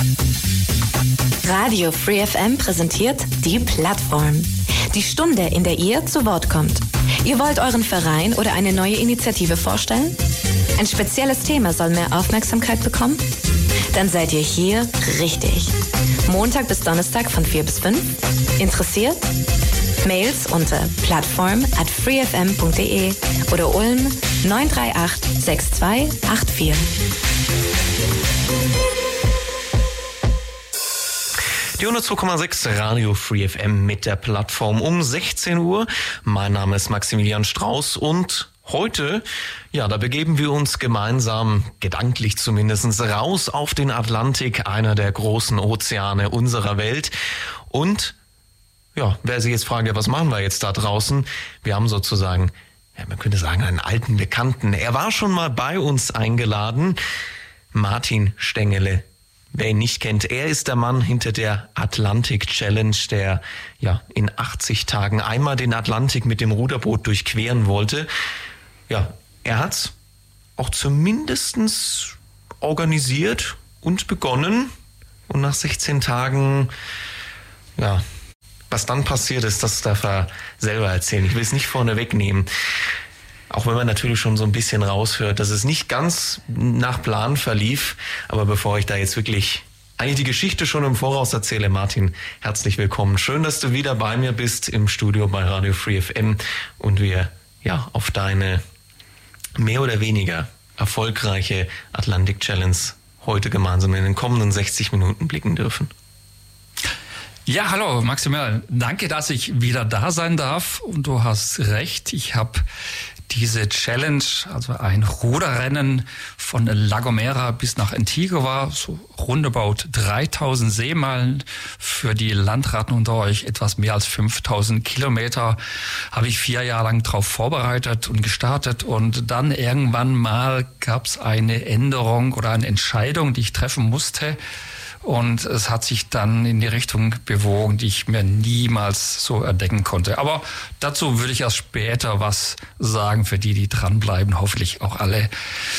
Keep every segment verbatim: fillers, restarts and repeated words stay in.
Radio Free F M präsentiert die Plattform. Die Stunde, in der ihr zu Wort kommt. Ihr wollt euren Verein oder eine neue Initiative vorstellen? Ein spezielles Thema soll mehr Aufmerksamkeit bekommen? Dann seid ihr hier richtig. Montag bis Donnerstag von vier bis fünf. Interessiert? Mails unter plattform at freefm punkt de oder Ulm neun drei acht sechs zwei acht vier. Die hundertzwei Komma sechs Radio Free F M mit der Plattform um sechzehn Uhr. Mein Name ist Maximilian Strauß und heute, ja, da begeben wir uns gemeinsam, gedanklich zumindest, raus auf den Atlantik, einer der großen Ozeane unserer Welt. Und ja, wer sich jetzt fragt, ja, was machen wir jetzt da draußen? Wir haben sozusagen, ja, man könnte sagen, einen alten Bekannten. Er war schon mal bei uns eingeladen, Martin Stengele. Wer ihn nicht kennt, er ist der Mann hinter der Atlantic Challenge, der ja in achtzig Tagen einmal den Atlantik mit dem Ruderboot durchqueren wollte. Ja, er hat's auch zumindestens organisiert und begonnen. Und nach sechzehn Tagen, ja, was dann passiert ist, das darf er selber erzählen. Ich will es nicht vorne wegnehmen. Auch wenn man natürlich schon so ein bisschen raushört, dass es nicht ganz nach Plan verlief. Aber bevor ich da jetzt wirklich eigentlich die Geschichte schon im Voraus erzähle, Martin, herzlich willkommen. Schön, dass du wieder bei mir bist im Studio bei Radio Free F M und wir ja auf deine mehr oder weniger erfolgreiche Atlantic Challenge heute gemeinsam in den kommenden sechzig Minuten blicken dürfen. Ja, hallo Maximilian. Danke, dass ich wieder da sein darf. Und du hast recht, ich habe diese Challenge, also ein Ruderrennen von La Gomera bis nach Antigua, so roundabout dreitausend Seemeilen, für die Landratten unter euch etwas mehr als fünftausend Kilometer, habe ich vier Jahre lang drauf vorbereitet und gestartet. Und dann irgendwann mal gab es eine Änderung oder eine Entscheidung, die ich treffen musste. Und es hat sich dann in die Richtung bewogen, die ich mir niemals so erdenken konnte. Aber dazu würde ich erst später was sagen, für die, die dranbleiben, hoffentlich auch alle.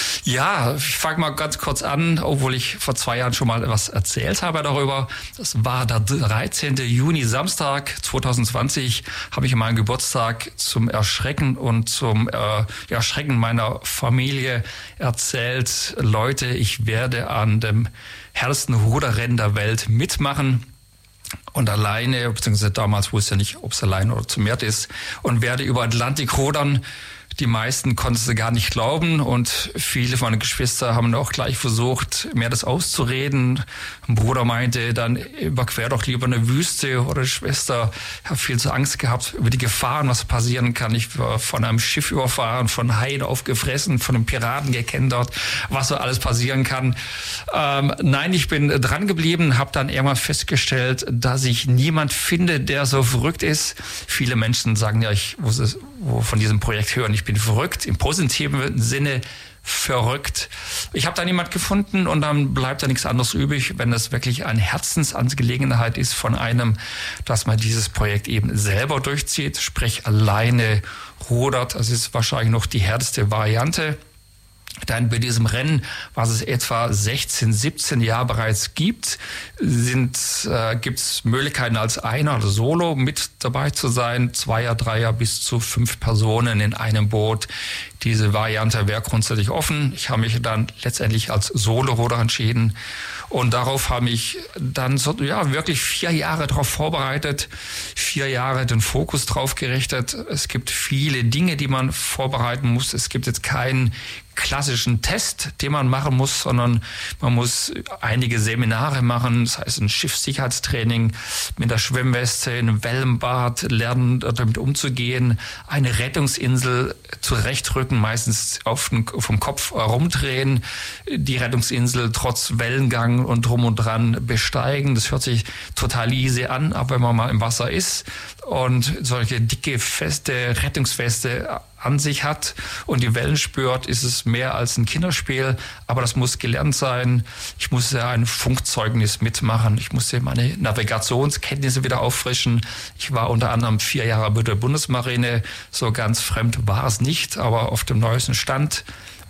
Ja, ich fange mal ganz kurz an, obwohl ich vor zwei Jahren schon mal was erzählt habe darüber. Das war der dreizehnten Juni, Samstag zwanzig zwanzig, habe ich an meinem Geburtstag zum Erschrecken und zum äh, Erschrecken meiner Familie erzählt, Leute, ich werde an dem härtesten Ruderrennen der Welt mitmachen und alleine, beziehungsweise damals wusste ich ja nicht, ob es alleine oder zu mehr ist, und werde über Atlantik rudern. Die meisten konnten es gar nicht glauben und viele von meinen Geschwistern haben auch gleich versucht, mir das auszureden. Ein Bruder meinte dann, überquer doch lieber eine Wüste, oder die Schwester hat viel zu Angst gehabt über die Gefahren, was passieren kann. Ich war von einem Schiff überfahren, von Haien aufgefressen, von einem Piraten gekentert, was so alles passieren kann. Ähm, nein, ich bin dran geblieben, habe dann irgendwann festgestellt, dass ich niemand finde, der so verrückt ist. Viele Menschen sagen ja, ich muss es von diesem Projekt hören, ich bin verrückt, im positiven Sinne verrückt. Ich habe da niemand gefunden und dann bleibt da nichts anderes übrig, wenn das wirklich eine Herzensangelegenheit ist von einem, dass man dieses Projekt eben selber durchzieht, sprich alleine rudert. Das ist wahrscheinlich noch die härteste Variante. Dann bei diesem Rennen, was es etwa sechzehn, siebzehn Jahre bereits gibt, sind, äh, gibt es Möglichkeiten als Einer oder Solo mit dabei zu sein, Zweier, Dreier bis zu fünf Personen in einem Boot. Diese Variante wäre grundsätzlich offen. Ich habe mich dann letztendlich als Solo-Ruder entschieden und darauf habe ich dann so, ja, wirklich vier Jahre darauf vorbereitet, vier Jahre den Fokus drauf gerichtet. Es gibt viele Dinge, die man vorbereiten muss. Es gibt jetzt keinen klassischen Test, den man machen muss, sondern man muss einige Seminare machen, das heißt ein Schiffssicherheitstraining mit der Schwimmweste, ein Wellenbad, lernen damit umzugehen, eine Rettungsinsel zurechtrücken, meistens auf den, vom Kopf herumdrehen, die Rettungsinsel trotz Wellengang und drum und dran besteigen. Das hört sich total easy an, aber wenn man mal im Wasser ist und solche dicke, feste Rettungsweste an sich hat und die Wellen spürt, ist es mehr als ein Kinderspiel, aber das muss gelernt sein. Ich musste ein Funkzeugnis mitmachen, ich musste meine Navigationskenntnisse wieder auffrischen. Ich war unter anderem vier Jahre bei der Bundesmarine, so ganz fremd war es nicht, aber auf dem neuesten Stand.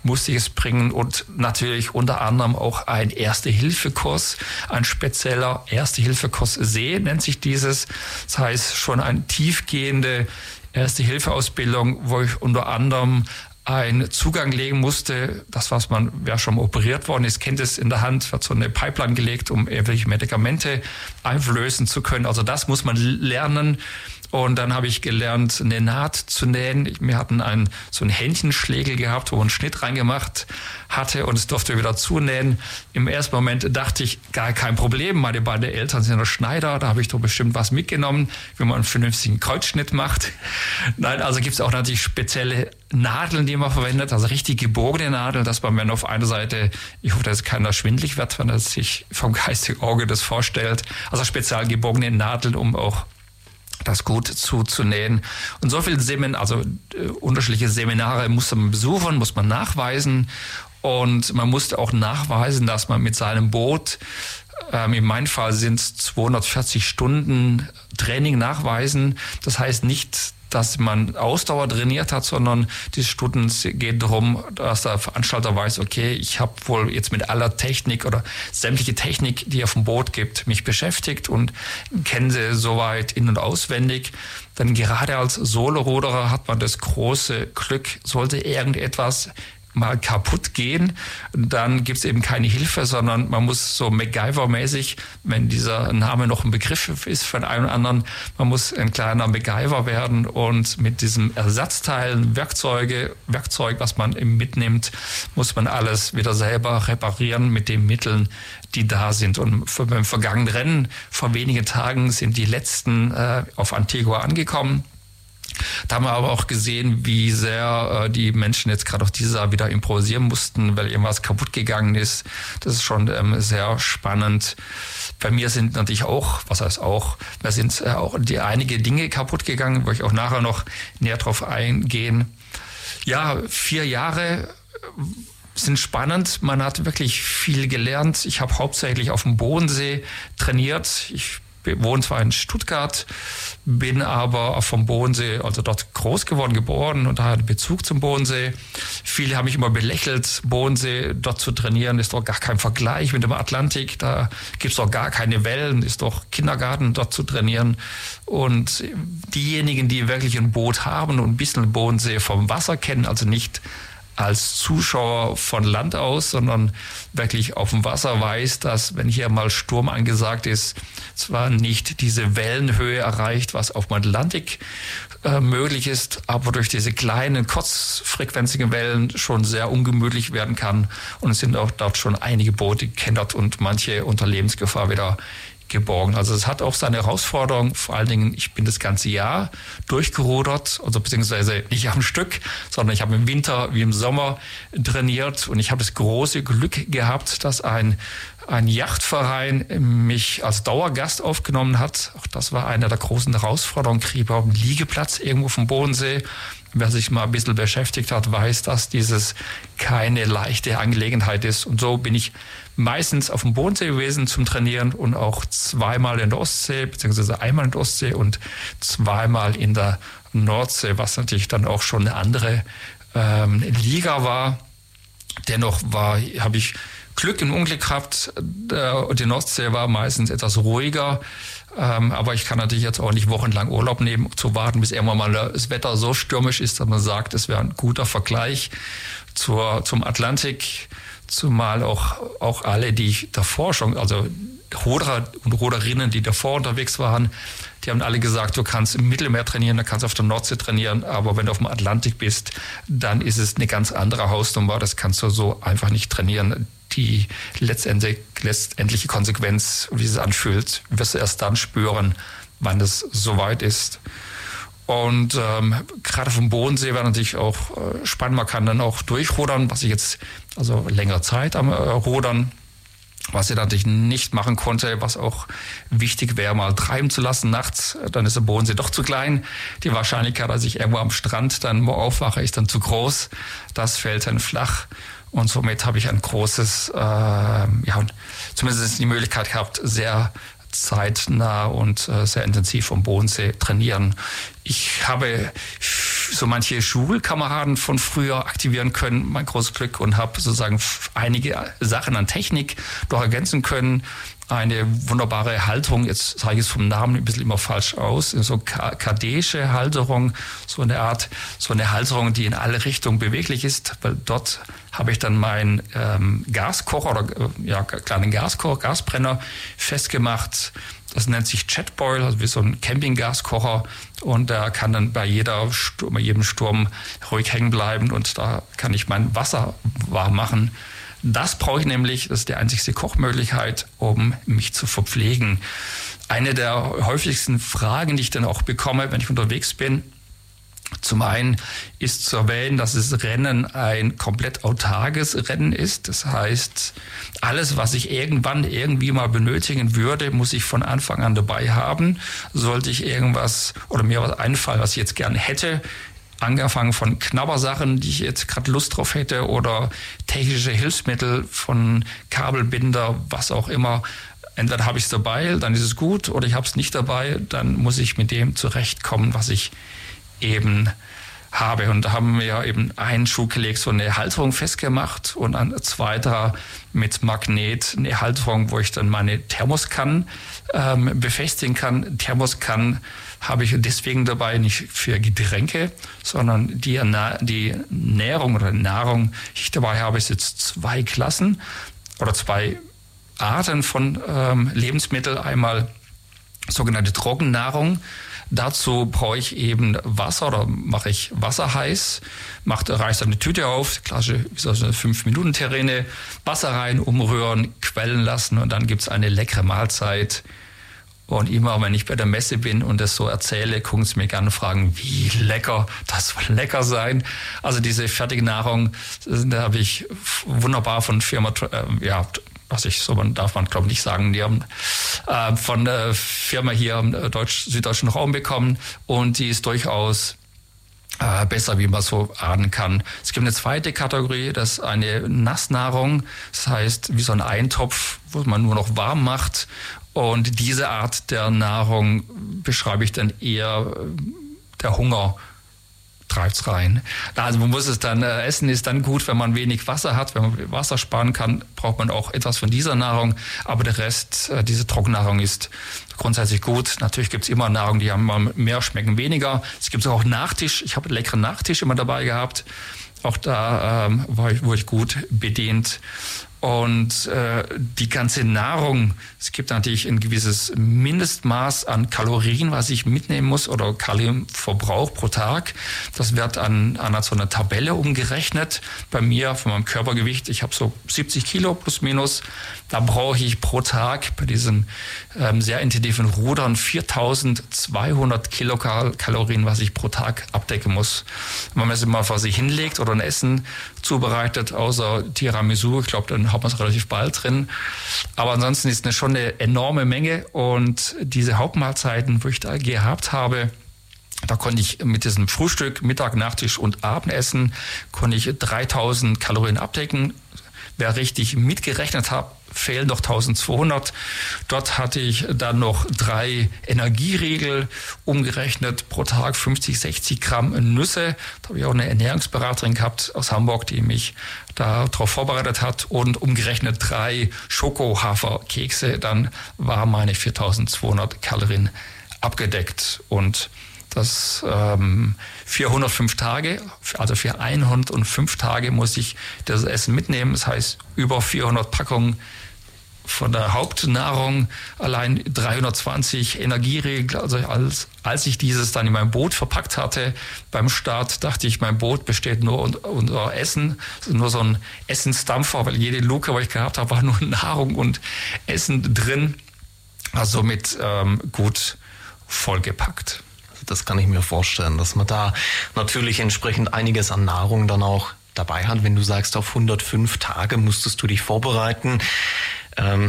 musste ich es bringen und natürlich unter anderem auch ein Erste-Hilfe-Kurs, ein spezieller Erste-Hilfe-Kurs See nennt sich dieses. Das heißt schon eine tiefgehende Erste-Hilfe-Ausbildung, wo ich unter anderem einen Zugang legen musste, das was man, wer schon mal operiert worden ist, kennt es in der Hand, wird so eine Pipeline gelegt, um irgendwelche Medikamente einflößen zu können. Also das muss man lernen. Und dann habe ich gelernt, eine Naht zu nähen. Wir hatten einen, so einen Händchenschlägel gehabt, wo man einen Schnitt reingemacht hatte und es durfte wieder zunähen. Im ersten Moment dachte ich, gar kein Problem. Meine beiden Eltern sind ja Schneider, da habe ich doch bestimmt was mitgenommen, wie man einen vernünftigen Kreuzschnitt macht. Nein, also gibt es auch natürlich spezielle Nadeln, die man verwendet, also richtig gebogene Nadeln, dass man, wenn auf einer Seite, ich hoffe, dass keiner schwindelig wird, wenn er sich vom geistigen Auge das vorstellt, also speziell gebogene Nadeln, um auch das gut zuzunähen. Und so viele Seminare, also äh, unterschiedliche Seminare musste man besuchen, muss man nachweisen. Und man musste auch nachweisen, dass man mit seinem Boot, ähm, in meinem Fall sind es zweihundertvierzig Stunden Training nachweisen. Das heißt nicht, dass man Ausdauer trainiert hat, sondern die Stunden geht darum, dass der Veranstalter weiß, okay, ich habe wohl jetzt mit aller Technik oder sämtliche Technik, die auf dem Boot gibt, mich beschäftigt und kenne sie soweit in- und auswendig. Dann gerade als Soloruderer hat man das große Glück, sollte irgendetwas mal kaputt gehen, dann gibt's eben keine Hilfe, sondern man muss so MacGyver-mäßig, wenn dieser Name noch ein Begriff ist für einen oder anderen, man muss ein kleiner MacGyver werden und mit diesen Ersatzteilen, Werkzeuge, Werkzeug, was man eben mitnimmt, muss man alles wieder selber reparieren mit den Mitteln, die da sind. Und beim vergangenen Rennen vor wenigen Tagen sind die letzten äh, auf Antigua angekommen. Da haben wir aber auch gesehen, wie sehr äh, die Menschen jetzt gerade auch dieses Jahr wieder improvisieren mussten, weil irgendwas kaputt gegangen ist. Das ist schon ähm, sehr spannend. Bei mir sind natürlich auch, was heißt auch, da sind äh, auch die einige Dinge kaputt gegangen, wo ich auch nachher noch näher drauf eingehen. Ja, vier Jahre sind spannend. Man hat wirklich viel gelernt. Ich habe hauptsächlich auf dem Bodensee trainiert. Ich wohne zwar in Stuttgart, bin aber vom Bodensee, also dort groß geworden, geboren und daher einen Bezug zum Bodensee. Viele haben mich immer belächelt, Bodensee dort zu trainieren, ist doch gar kein Vergleich mit dem Atlantik, da gibt's doch gar keine Wellen, ist doch Kindergarten dort zu trainieren. Und diejenigen, die wirklich ein Boot haben und ein bisschen Bodensee vom Wasser kennen, also nicht als Zuschauer von Land aus, sondern wirklich auf dem Wasser weiß, dass wenn hier mal Sturm angesagt ist, zwar nicht diese Wellenhöhe erreicht, was auf dem Atlantik äh, möglich ist, aber durch diese kleinen, kurzfrequenzigen Wellen schon sehr ungemütlich werden kann. Und es sind auch dort schon einige Boote gekentert und manche unter Lebensgefahr wieder geborgen. Also es hat auch seine Herausforderung. Vor allen Dingen, ich bin das ganze Jahr durchgerudert, also beziehungsweise nicht am Stück, sondern ich habe im Winter wie im Sommer trainiert und ich habe das große Glück gehabt, dass ein ein Yachtverein mich als Dauergast aufgenommen hat. Auch das war eine der großen Herausforderungen. Ich kriege überhaupt einen Liegeplatz irgendwo vom Bodensee. Wer sich mal ein bisschen beschäftigt hat, weiß, dass dieses keine leichte Angelegenheit ist. Und so bin ich meistens auf dem Bodensee gewesen zum Trainieren und auch zweimal in der Ostsee, beziehungsweise einmal in der Ostsee und zweimal in der Nordsee, was natürlich dann auch schon eine andere ähm, Liga war. Dennoch war, habe ich Glück und Unglück gehabt. Die Nordsee war meistens etwas ruhiger. Aber ich kann natürlich jetzt auch nicht wochenlang Urlaub nehmen, zu warten, bis irgendwann mal das Wetter so stürmisch ist, dass man sagt, es wäre ein guter Vergleich zur, zum Atlantik. Zumal auch, auch alle, die davor schon, also Ruderer und Ruderinnen, die davor unterwegs waren, die haben alle gesagt, du kannst im Mittelmeer trainieren, du kannst auf der Nordsee trainieren, aber wenn du auf dem Atlantik bist, dann ist es eine ganz andere Hausnummer. Das kannst du so einfach nicht trainieren. Die letztendlich, letztendliche Konsequenz, wie es anfühlt, wirst du erst dann spüren, wann es soweit ist. Und ähm, gerade vom Bodensee war natürlich auch äh, spannend. Man kann dann auch durchrudern, was ich jetzt, also längere Zeit am äh, Rudern, was ich natürlich nicht machen konnte, was auch wichtig wäre, mal treiben zu lassen nachts. Dann ist der Bodensee doch zu klein. Die Wahrscheinlichkeit, dass ich irgendwo am Strand dann mal aufwache, ist dann zu groß. Das fällt dann flach. Und somit habe ich ein großes, äh, ja, zumindest die Möglichkeit gehabt, sehr zeitnah und äh, sehr intensiv vom Bodensee trainieren. Ich habe so manche Schulkameraden von früher aktivieren können, mein großes Glück, und habe sozusagen einige Sachen an Technik noch ergänzen können. Eine wunderbare Halterung, jetzt sage ich es vom Namen ein bisschen immer falsch aus, so kardäische Halterung, so eine Art, so eine Halterung, die in alle Richtungen beweglich ist, weil dort habe ich dann meinen ähm, Gaskocher oder äh, ja, kleinen Gaskocher, Gasbrenner festgemacht. Das nennt sich Jetboil, also wie so ein Campinggaskocher, und der kann dann bei jeder Sturm, bei jedem Sturm ruhig hängen bleiben, und da kann ich mein Wasser warm machen. Das brauche ich nämlich, das ist die einzigste Kochmöglichkeit, um mich zu verpflegen. Eine der häufigsten Fragen, die ich dann auch bekomme, wenn ich unterwegs bin, zum einen ist zu erwähnen, dass das Rennen ein komplett autarkes Rennen ist. Das heißt, alles, was ich irgendwann irgendwie mal benötigen würde, muss ich von Anfang an dabei haben. Sollte ich irgendwas oder mir was einfallen, was ich jetzt gerne hätte, angefangen von Knabbersachen, die ich jetzt gerade Lust drauf hätte, oder technische Hilfsmittel von Kabelbinder, was auch immer. Entweder habe ich es dabei, dann ist es gut, oder ich habe es nicht dabei, dann muss ich mit dem zurechtkommen, was ich eben habe. Und da haben wir eben einen Schuh gelegt, so eine Halterung festgemacht, und ein zweiter mit Magnet eine Halterung, wo ich dann meine Thermoskannen ähm, befestigen kann. Thermoskannen habe ich deswegen dabei, nicht für Getränke, sondern die, die Nährung oder Nahrung, die ich dabei habe, ist jetzt zwei Klassen oder zwei Arten von ähm, Lebensmitteln. Einmal sogenannte Trockennahrung. Dazu brauche ich eben Wasser, oder mache ich Wasser heiß, mache, reiße eine Tüte auf, klassische so fünf Minuten Terrine, Wasser rein, umrühren, quellen lassen, und dann gibt's eine leckere Mahlzeit. Und immer, wenn ich bei der Messe bin und das so erzähle, gucken sie mir gerne und fragen, wie lecker, das soll lecker sein. Also diese fertige Nahrung, da habe ich wunderbar von Firma, äh, ja, was ich so, man darf man glaube ich nicht sagen, die haben äh, von der Firma hier im deutsch, süddeutschen Raum bekommen, und die ist durchaus äh, besser, wie man so ahnen kann. Es gibt eine zweite Kategorie, das ist eine Nassnahrung, das heißt wie so ein Eintopf, wo man nur noch warm macht, und diese Art der Nahrung beschreibe ich dann eher der Hunger. Treibt's rein. Also man muss es dann äh, essen, ist dann gut, wenn man wenig Wasser hat. Wenn man Wasser sparen kann, braucht man auch etwas von dieser Nahrung. Aber der Rest, äh, diese Trockennahrung ist grundsätzlich gut. Natürlich gibt's immer Nahrung, die haben mal mehr, schmecken weniger. Es gibt auch Nachtisch. Ich habe einen leckeren Nachtisch immer dabei gehabt. Auch da ähm, war ich, wurde ich gut bedient. Und äh, die ganze Nahrung, es gibt natürlich ein gewisses Mindestmaß an Kalorien, was ich mitnehmen muss, oder Kalorienverbrauch pro Tag. Das wird an, an so einer Tabelle umgerechnet. Bei mir, von meinem Körpergewicht, ich habe so siebzig Kilo plus minus. Da brauche ich pro Tag bei diesem ähm, sehr intensiven Rudern viertausendzweihundert Kilokalorien, was ich pro Tag abdecken muss. Wenn man es immer vor sich hinlegt oder ein Essen zubereitet, außer Tiramisu, ich glaube, dann hat man es relativ bald drin. Aber ansonsten ist es schon eine enorme Menge, und diese Hauptmahlzeiten, wo ich da gehabt habe, da konnte ich mit diesem Frühstück, Mittag, Nachtisch und Abendessen, konnte ich dreitausend Kalorien abdecken. Wer richtig mitgerechnet hat, fehlen noch eintausendzweihundert. Dort hatte ich dann noch drei Energieriegel umgerechnet, pro Tag fünfzig, sechzig Gramm Nüsse. Da habe ich auch eine Ernährungsberaterin gehabt aus Hamburg, die mich darauf vorbereitet hat, und umgerechnet drei Schoko-Hafer-Kekse. Dann waren meine viertausendzweihundert Kalorien abgedeckt, und das ähm, für hundertfünf Tage, also für hundertfünf Tage muss ich das Essen mitnehmen. Das heißt, über vierhundert Packungen von der Hauptnahrung, allein dreihundertzwanzig Energieriegel. Also als, als ich dieses dann in mein Boot verpackt hatte, beim Start dachte ich, mein Boot besteht nur unter, unter Essen, also nur so ein Essensdampfer, weil jede Luke, die ich gehabt habe, war nur Nahrung und Essen drin. Also mit ähm, gut vollgepackt. Das kann ich mir vorstellen, dass man da natürlich entsprechend einiges an Nahrung dann auch dabei hat. Wenn du sagst, auf hundertfünf Tage musstest du dich vorbereiten. Ähm,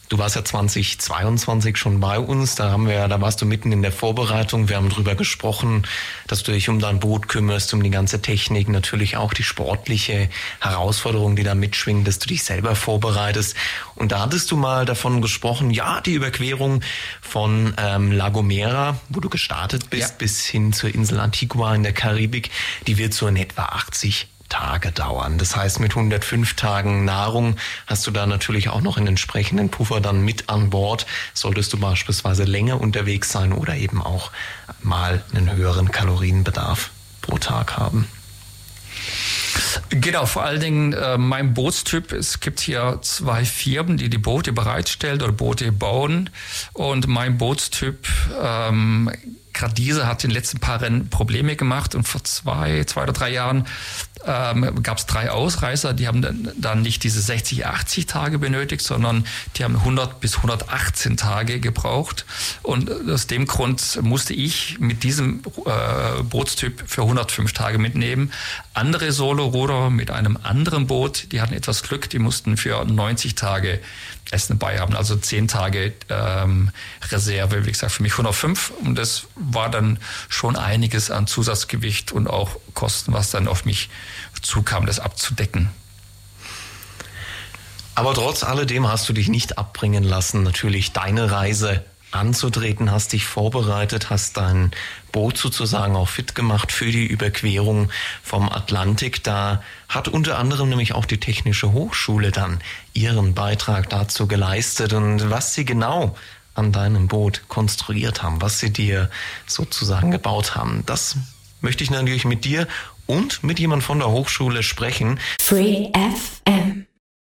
Du warst ja zweitausendzweiundzwanzig schon bei uns, da haben wir ja, da warst du mitten in der Vorbereitung. Wir haben drüber gesprochen, dass du dich um dein Boot kümmerst, um die ganze Technik, natürlich auch die sportliche Herausforderung, die da mitschwingt, dass du dich selber vorbereitest. Und da hattest du mal davon gesprochen, ja, die Überquerung von ähm, La Gomera, wo du gestartet bist, ja, bis hin zur Insel Antigua in der Karibik, die wird so in etwa achtzig Tage dauern. Das heißt, mit hundertfünf Tagen Nahrung hast du da natürlich auch noch einen entsprechenden Puffer dann mit an Bord. Solltest du beispielsweise länger unterwegs sein oder eben auch mal einen höheren Kalorienbedarf pro Tag haben. Genau, vor allen Dingen äh, mein Bootstyp. Es gibt hier zwei Firmen, die die Boote bereitstellen oder Boote bauen. Und mein Bootstyp, ähm, gerade diese hat in den letzten paar Rennen Probleme gemacht. Und vor zwei, zwei oder drei Jahren ähm, gab es drei Ausreißer. Die haben dann, dann nicht diese sechzig, achtzig Tage benötigt, sondern die haben hundert bis hundertachtzehn Tage gebraucht. Und aus dem Grund musste ich mit diesem äh, Bootstyp für hundertfünf Tage mitnehmen. Andere Solo-Ruder mit einem anderen Boot, die hatten etwas Glück, die mussten für neunzig Tage Essen dabei haben, also zehn Tage ähm, Reserve, wie gesagt, für mich hundertfünf. Und das war dann schon einiges an Zusatzgewicht und auch Kosten, was dann auf mich zukam, das abzudecken. Aber trotz alledem hast du dich nicht abbringen lassen, natürlich deine Reise anzutreten, hast dich vorbereitet, hast dein Boot sozusagen auch fit gemacht für die Überquerung vom Atlantik. Da hat unter anderem nämlich auch die Technische Hochschule dann ihren Beitrag dazu geleistet. Und was sie genau an deinem Boot konstruiert haben, was sie dir sozusagen gebaut haben, das möchte ich natürlich mit dir und mit jemand von der Hochschule sprechen. Free F M.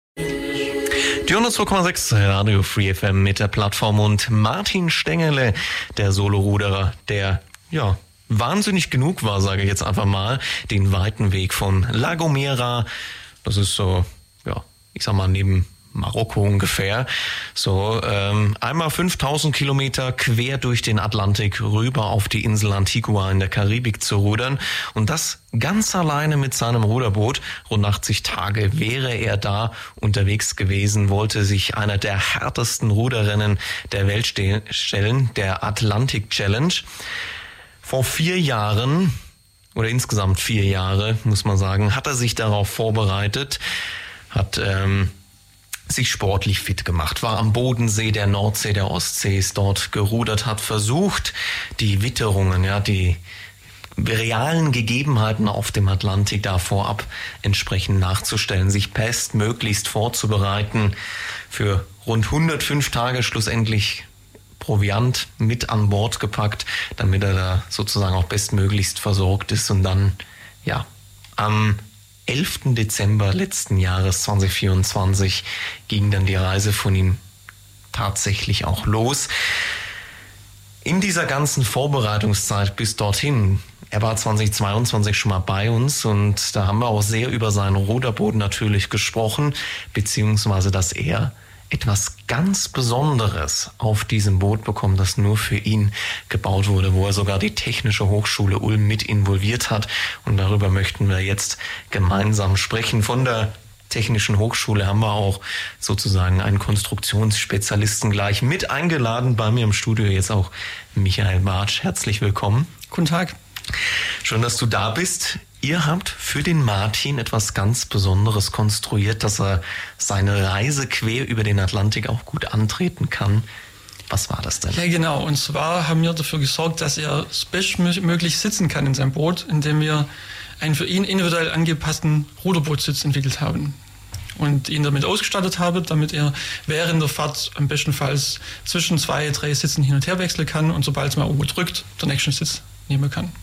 Die hundertzwei Komma sechs Radio Free F M mit der Plattform und Martin Stengele, der Soloruderer, der ja wahnsinnig genug war, sage ich jetzt einfach mal, den weiten Weg von La Gomera, das ist so, ja, ich sag mal neben Marokko ungefähr, so ähm, einmal fünftausend Kilometer quer durch den Atlantik rüber auf die Insel Antigua in der Karibik zu rudern und das ganz alleine mit seinem Ruderboot. Rund achtzig Tage wäre er da unterwegs gewesen, wollte sich einer der härtesten Ruderrennen der Welt ste- stellen, der Atlantic Challenge. Vor vier Jahren, oder insgesamt vier Jahre, muss man sagen, hat er sich darauf vorbereitet, hat ähm, sich sportlich fit gemacht, war am Bodensee, der Nordsee, der Ostsee, ist dort gerudert, hat versucht, die Witterungen, ja, die realen Gegebenheiten auf dem Atlantik da vorab entsprechend nachzustellen, sich bestmöglichst vorzubereiten, für rund hundertfünf Tage schlussendlich Proviant mit an Bord gepackt, damit er da sozusagen auch bestmöglichst versorgt ist und dann, ja, am elften Dezember letzten Jahres zwanzig vierundzwanzig ging dann die Reise von ihm tatsächlich auch los. In dieser ganzen Vorbereitungszeit bis dorthin, er war zwanzig zweiundzwanzig schon mal bei uns und da haben wir auch sehr über sein Ruderboot natürlich gesprochen, beziehungsweise dass er etwas ganz Besonderes auf diesem Boot bekommen, das nur für ihn gebaut wurde, wo er sogar die Technische Hochschule Ulm mit involviert hat. Und darüber möchten wir jetzt gemeinsam sprechen. Von der Technischen Hochschule haben wir auch sozusagen einen Konstruktionsspezialisten gleich mit eingeladen. Bei mir im Studio jetzt auch Michael Bartsch. Herzlich willkommen. Guten Tag. Schön, dass du da bist. Ihr habt für den Martin etwas ganz Besonderes konstruiert, dass er seine Reise quer über den Atlantik auch gut antreten kann. Was war das denn? Ja, genau. Und zwar haben wir dafür gesorgt, dass er bestmöglich sitzen kann in seinem Boot, indem wir einen für ihn individuell angepassten Ruderbootsitz entwickelt haben. Und ihn damit ausgestattet habe, damit er während der Fahrt am bestenfalls zwischen zwei, drei Sitzen hin und her wechseln kann und sobald es mal irgendwo drückt, den nächsten Sitz nehmen kann.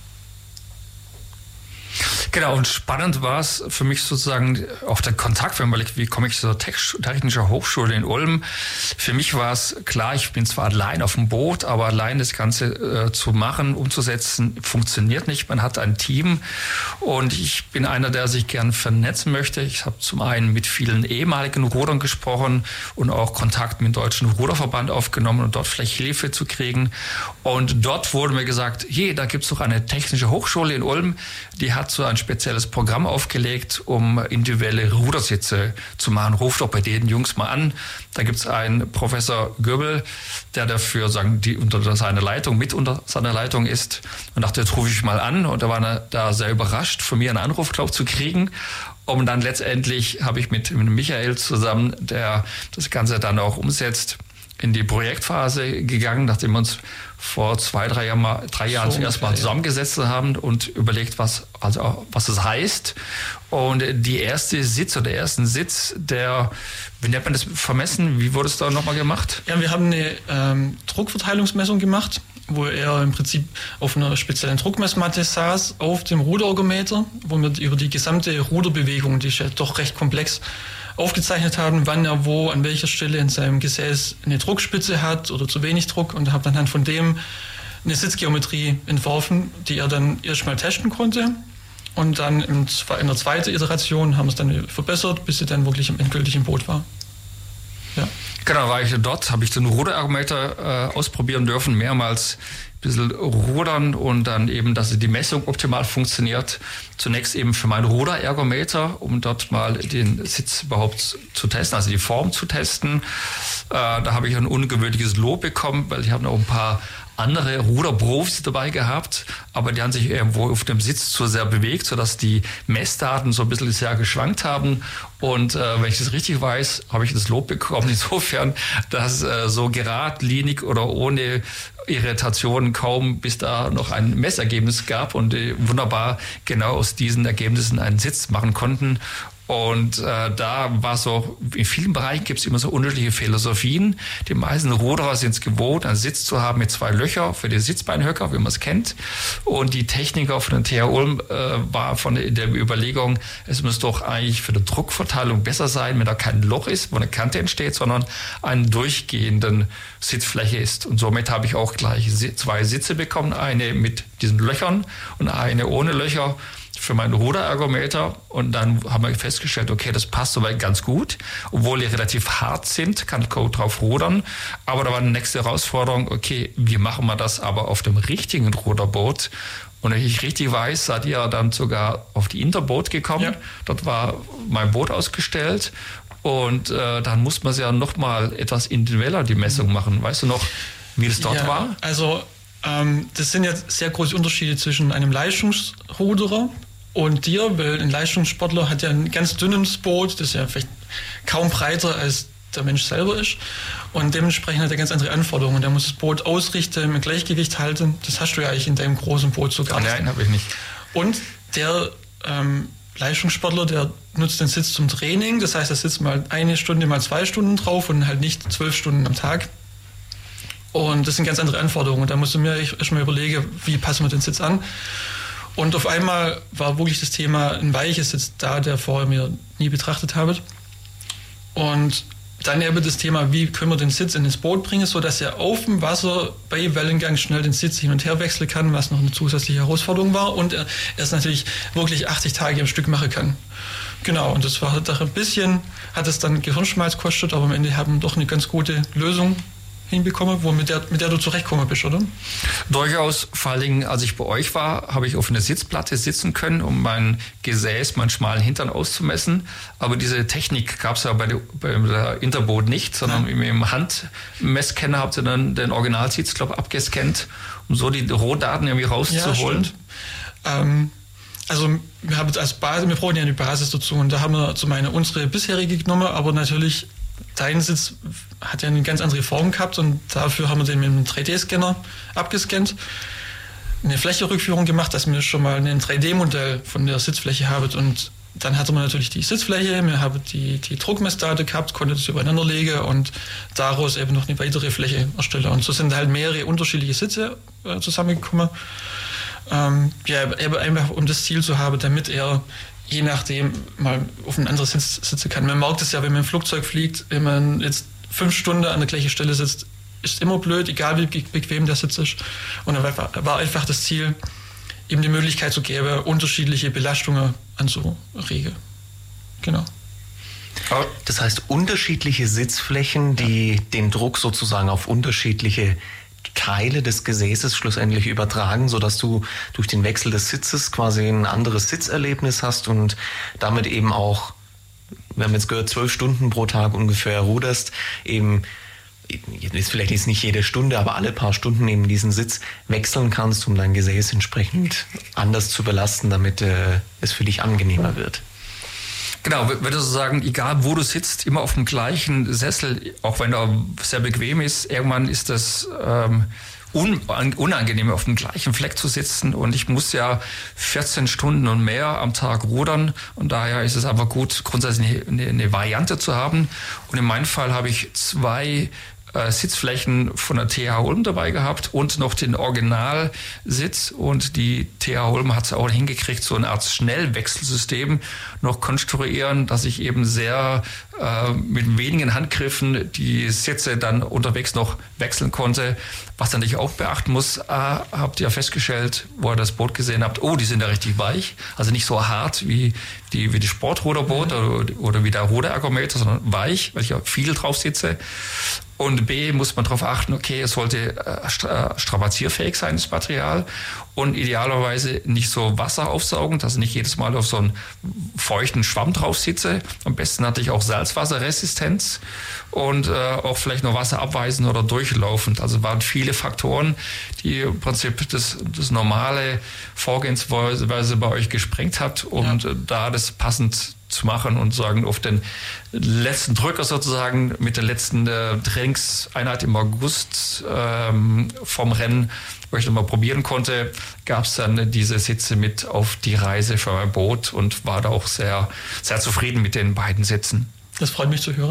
Genau, und spannend war es für mich sozusagen auch der Kontakt, wenn man überlegt, wie komme ich zur Technischer Hochschule in Ulm. Für mich war es klar, ich bin zwar allein auf dem Boot, aber allein das Ganze äh, zu machen, umzusetzen, funktioniert nicht. Man hat ein Team und ich bin einer, der sich gern vernetzen möchte. Ich habe zum einen mit vielen ehemaligen Rudern gesprochen und auch Kontakt mit dem Deutschen Ruderverband aufgenommen und dort vielleicht Hilfe zu kriegen. Und dort wurde mir gesagt, hey, da gibt es doch eine Technische Hochschule in Ulm, die hat so ein spezielles Programm aufgelegt, um individuelle Rudersitze zu machen. Ruft doch bei den Jungs mal an. Da gibt es einen Professor Göbel, der dafür sagen, die unter seiner Leitung, mit unter seiner Leitung ist. Und dachte, jetzt rufe ich mal an. Und da war er da sehr überrascht, von mir einen Anruf, glaube ich, zu kriegen. Und dann letztendlich habe ich mit, mit Michael zusammen, der das Ganze dann auch umsetzt, in die Projektphase gegangen, nachdem wir uns vor zwei, drei Jahren, mal, drei Jahren so zuerst mal zusammengesetzt haben und überlegt, was, also, was es heißt. Und die erste Sitz oder der ersten Sitz, der, wie nennt man das, vermessen? Wie wurde es da nochmal gemacht? Ja, wir haben eine ähm, Druckverteilungsmessung gemacht, wo er im Prinzip auf einer speziellen Druckmessmatte saß, auf dem Ruderergometer, wo wir über die gesamte Ruderbewegung, die ist ja doch recht komplex, aufgezeichnet haben, wann er wo, an welcher Stelle in seinem Gesäß eine Druckspitze hat oder zu wenig Druck, und habe dann anhand von dem eine Sitzgeometrie entworfen, die er dann erstmal testen konnte, und dann in der zweiten Iteration haben wir es dann verbessert, bis sie dann wirklich im endgültigen Boot war. Ja. Genau, war ich dort, habe ich den Ruderergometer äh, ausprobieren dürfen, mehrmals ein bisschen rudern und dann eben, dass die Messung optimal funktioniert. Zunächst eben für meinen Ruderergometer, um dort mal den Sitz überhaupt zu testen, also die Form zu testen. Äh, da habe ich ein ungewöhnliches Lob bekommen, weil ich habe noch ein paar andere Ruderprofis dabei gehabt, aber die haben sich irgendwo auf dem Sitz zu sehr bewegt, sodass die Messdaten so ein bisschen sehr geschwankt haben. Und äh, wenn ich das richtig weiß, habe ich das Lob bekommen, insofern, dass äh, so geradlinig oder ohne Irritationen kaum bis da noch ein Messergebnis gab und äh, wunderbar genau aus diesen Ergebnissen einen Sitz machen konnten. Und äh, da war so, in vielen Bereichen gibt es immer so unterschiedliche Philosophien. Die meisten Ruderer sind es gewohnt, einen Sitz zu haben mit zwei Löcher für die Sitzbeinhöcker, wie man es kennt. Und die Techniker von der T H Ulm äh, war von der, der Überlegung, es muss doch eigentlich für die Druckverteilung besser sein, wenn da kein Loch ist, wo eine Kante entsteht, sondern eine durchgehende Sitzfläche ist. Und somit habe ich auch gleich zwei Sitze bekommen, eine mit diesen Löchern und eine ohne Löcher für meinen Ruderergometer, und dann haben wir festgestellt, okay, das passt soweit ganz gut, obwohl die relativ hart sind, kann ich drauf rudern, aber da war die nächste Herausforderung, okay, wie machen wir das aber auf dem richtigen Ruderboot? Und wenn ich richtig weiß, seid ihr dann sogar auf die Interboot gekommen, ja. Dort war mein Boot ausgestellt, und äh, dann muss man ja nochmal etwas individueller die Messung machen. Weißt du noch, wie das dort ja, war? Also ähm, das sind jetzt sehr große Unterschiede zwischen einem Leistungsruderer und dir, weil ein Leistungssportler hat ja ein ganz dünnes Boot, das ja vielleicht kaum breiter als der Mensch selber ist, und dementsprechend hat er ganz andere Anforderungen. Der muss das Boot ausrichten, im Gleichgewicht halten. Das hast du ja eigentlich in deinem großen Boot sogar nicht. Nein, habe ich nicht. Und der ähm, Leistungssportler, der nutzt den Sitz zum Training, das heißt, er sitzt mal eine Stunde, mal zwei Stunden drauf und halt nicht zwölf Stunden am Tag. Und das sind ganz andere Anforderungen. Da musst du mir erstmal überlegen, wie passen wir den Sitz an. Und auf einmal war wirklich das Thema ein weiches Sitz da, der vorher mir nie betrachtet habe. Und dann eben das Thema, wie können wir den Sitz in das Boot bringen, sodass er auf dem Wasser bei Wellengang schnell den Sitz hin und her wechseln kann, was noch eine zusätzliche Herausforderung war. Und er es natürlich wirklich achtzig Tage am Stück machen kann. Genau, und das war doch ein bisschen, hat es dann Gehirnschmalz gekostet, aber am Ende haben wir doch eine ganz gute Lösung hinbekommen, wo mit der, mit der du zurechtkommen bist, oder? Durchaus, vor allen Dingen, als ich bei euch war, habe ich auf einer Sitzplatte sitzen können, um mein Gesäß, meinen schmalen Hintern auszumessen. Aber diese Technik gab es ja bei der, bei der Interboot nicht, sondern ja. Mit dem Handmesskenner habt ihr dann den Originalsitz, glaube ich, abgescannt, um so die Rohdaten irgendwie rauszuholen. Ja, ähm, also wir haben als Basis, wir brauchen ja eine Basis dazu, und da haben wir zum einen unsere bisherige genommen, aber natürlich dein Sitz hat ja eine ganz andere Form gehabt, und dafür haben wir den mit einem drei D-Scanner abgescannt, eine Flächerückführung gemacht, dass wir schon mal ein drei D-Modell von der Sitzfläche haben, und dann hatte man natürlich die Sitzfläche, wir haben die, die Druckmessdaten gehabt, konnte das übereinander legen und daraus eben noch eine weitere Fläche erstellen, und so sind halt mehrere unterschiedliche Sitze äh, zusammengekommen, ähm, ja, eben einfach um das Ziel zu haben, damit er je nachdem mal auf ein anderes Sitz sitzen kann. Man merkt es ja, wenn man im Flugzeug fliegt, wenn man jetzt fünf Stunden an der gleichen Stelle sitzt, ist es immer blöd, egal wie bequem der Sitz ist. Und da war einfach das Ziel, ihm die Möglichkeit zu geben, unterschiedliche Belastungen anzuregen. Genau. Das heißt, unterschiedliche Sitzflächen, die ja. den Druck sozusagen auf unterschiedliche Teile des Gesäßes schlussendlich übertragen, sodass du durch den Wechsel des Sitzes quasi ein anderes Sitzerlebnis hast und damit eben auch, wir haben jetzt gehört, zwölf Stunden pro Tag ungefähr ruderst, eben ist vielleicht jetzt nicht jede Stunde, aber alle paar Stunden eben diesen Sitz wechseln kannst, um dein Gesäß entsprechend anders zu belasten, damit äh, es für dich angenehmer wird. Genau, würde so sagen, egal wo du sitzt, immer auf dem gleichen Sessel, auch wenn er sehr bequem ist, irgendwann ist das ähm, un- unangenehm, auf dem gleichen Fleck zu sitzen. Und ich muss ja vierzehn Stunden und mehr am Tag rudern. Und daher ist es einfach gut, grundsätzlich eine, eine Variante zu haben. Und in meinem Fall habe ich zwei äh, Sitzflächen von der T H Ulm dabei gehabt und noch den Originalsitz. Und die T H Ulm hat es auch hingekriegt, so eine Art Schnellwechselsystem noch konstruieren, dass ich eben sehr äh, mit wenigen Handgriffen die Sitze dann unterwegs noch wechseln konnte. Was dann natürlich auch beachten muss, äh, habt ihr festgestellt, wo ihr das Boot gesehen habt, oh, die sind ja richtig weich. Also nicht so hart wie die, wie die Sportruderboot oder, oder wie der Ruderergometer, sondern weich, weil ich ja viel drauf sitze. Und B, muss man darauf achten, okay, es sollte äh, strapazierfähig sein, das Material. Und idealerweise nicht so Wasser aufsaugend, dass ich nicht jedes Mal auf so einen feuchten Schwamm drauf sitze. Am besten hatte ich auch Salzwasserresistenz und äh, auch vielleicht noch Wasser abweisen oder durchlaufend. Also waren viele Faktoren, die im Prinzip das, das normale Vorgehensweise bei euch gesprengt hat. Und ja. äh, da das passend zu machen und sagen, auf den letzten Drücker sozusagen mit der letzten äh, Trainingseinheit im August ähm, vom Rennen, wo ich nochmal probieren konnte, gab es dann diese Sitze mit auf die Reise für mein Boot und war da auch sehr, sehr zufrieden mit den beiden Sitzen. Das freut mich zu hören.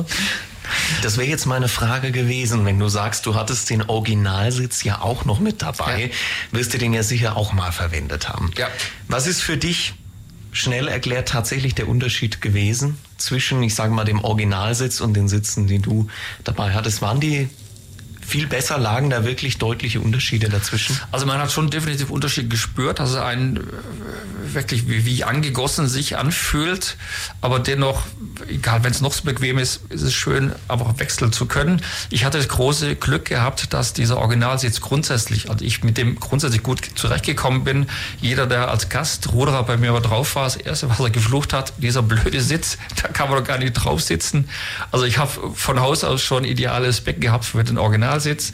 Das wäre jetzt meine Frage gewesen, wenn du sagst, du hattest den Originalsitz ja auch noch mit dabei, ja. Wirst du den ja sicher auch mal verwendet haben. Ja. Was ist für dich schnell erklärt tatsächlich der Unterschied gewesen zwischen, ich sage mal, dem Originalsitz und den Sitzen, die du dabei hattest? Waren die viel besser, lagen da wirklich deutliche Unterschiede dazwischen? Also man hat schon definitiv Unterschiede gespürt, also ein wirklich wie, wie angegossen sich anfühlt, aber dennoch, egal wenn es noch so bequem ist, ist es schön, einfach wechseln zu können. Ich hatte das große Glück gehabt, dass dieser Originalsitz grundsätzlich, also ich mit dem grundsätzlich gut zurechtgekommen bin. Jeder, der als Gastruderer bei mir drauf war, das Erste, was er geflucht hat, dieser blöde Sitz, da kann man doch gar nicht drauf sitzen. Also ich habe von Haus aus schon ideales Becken gehabt für den Originalsitz,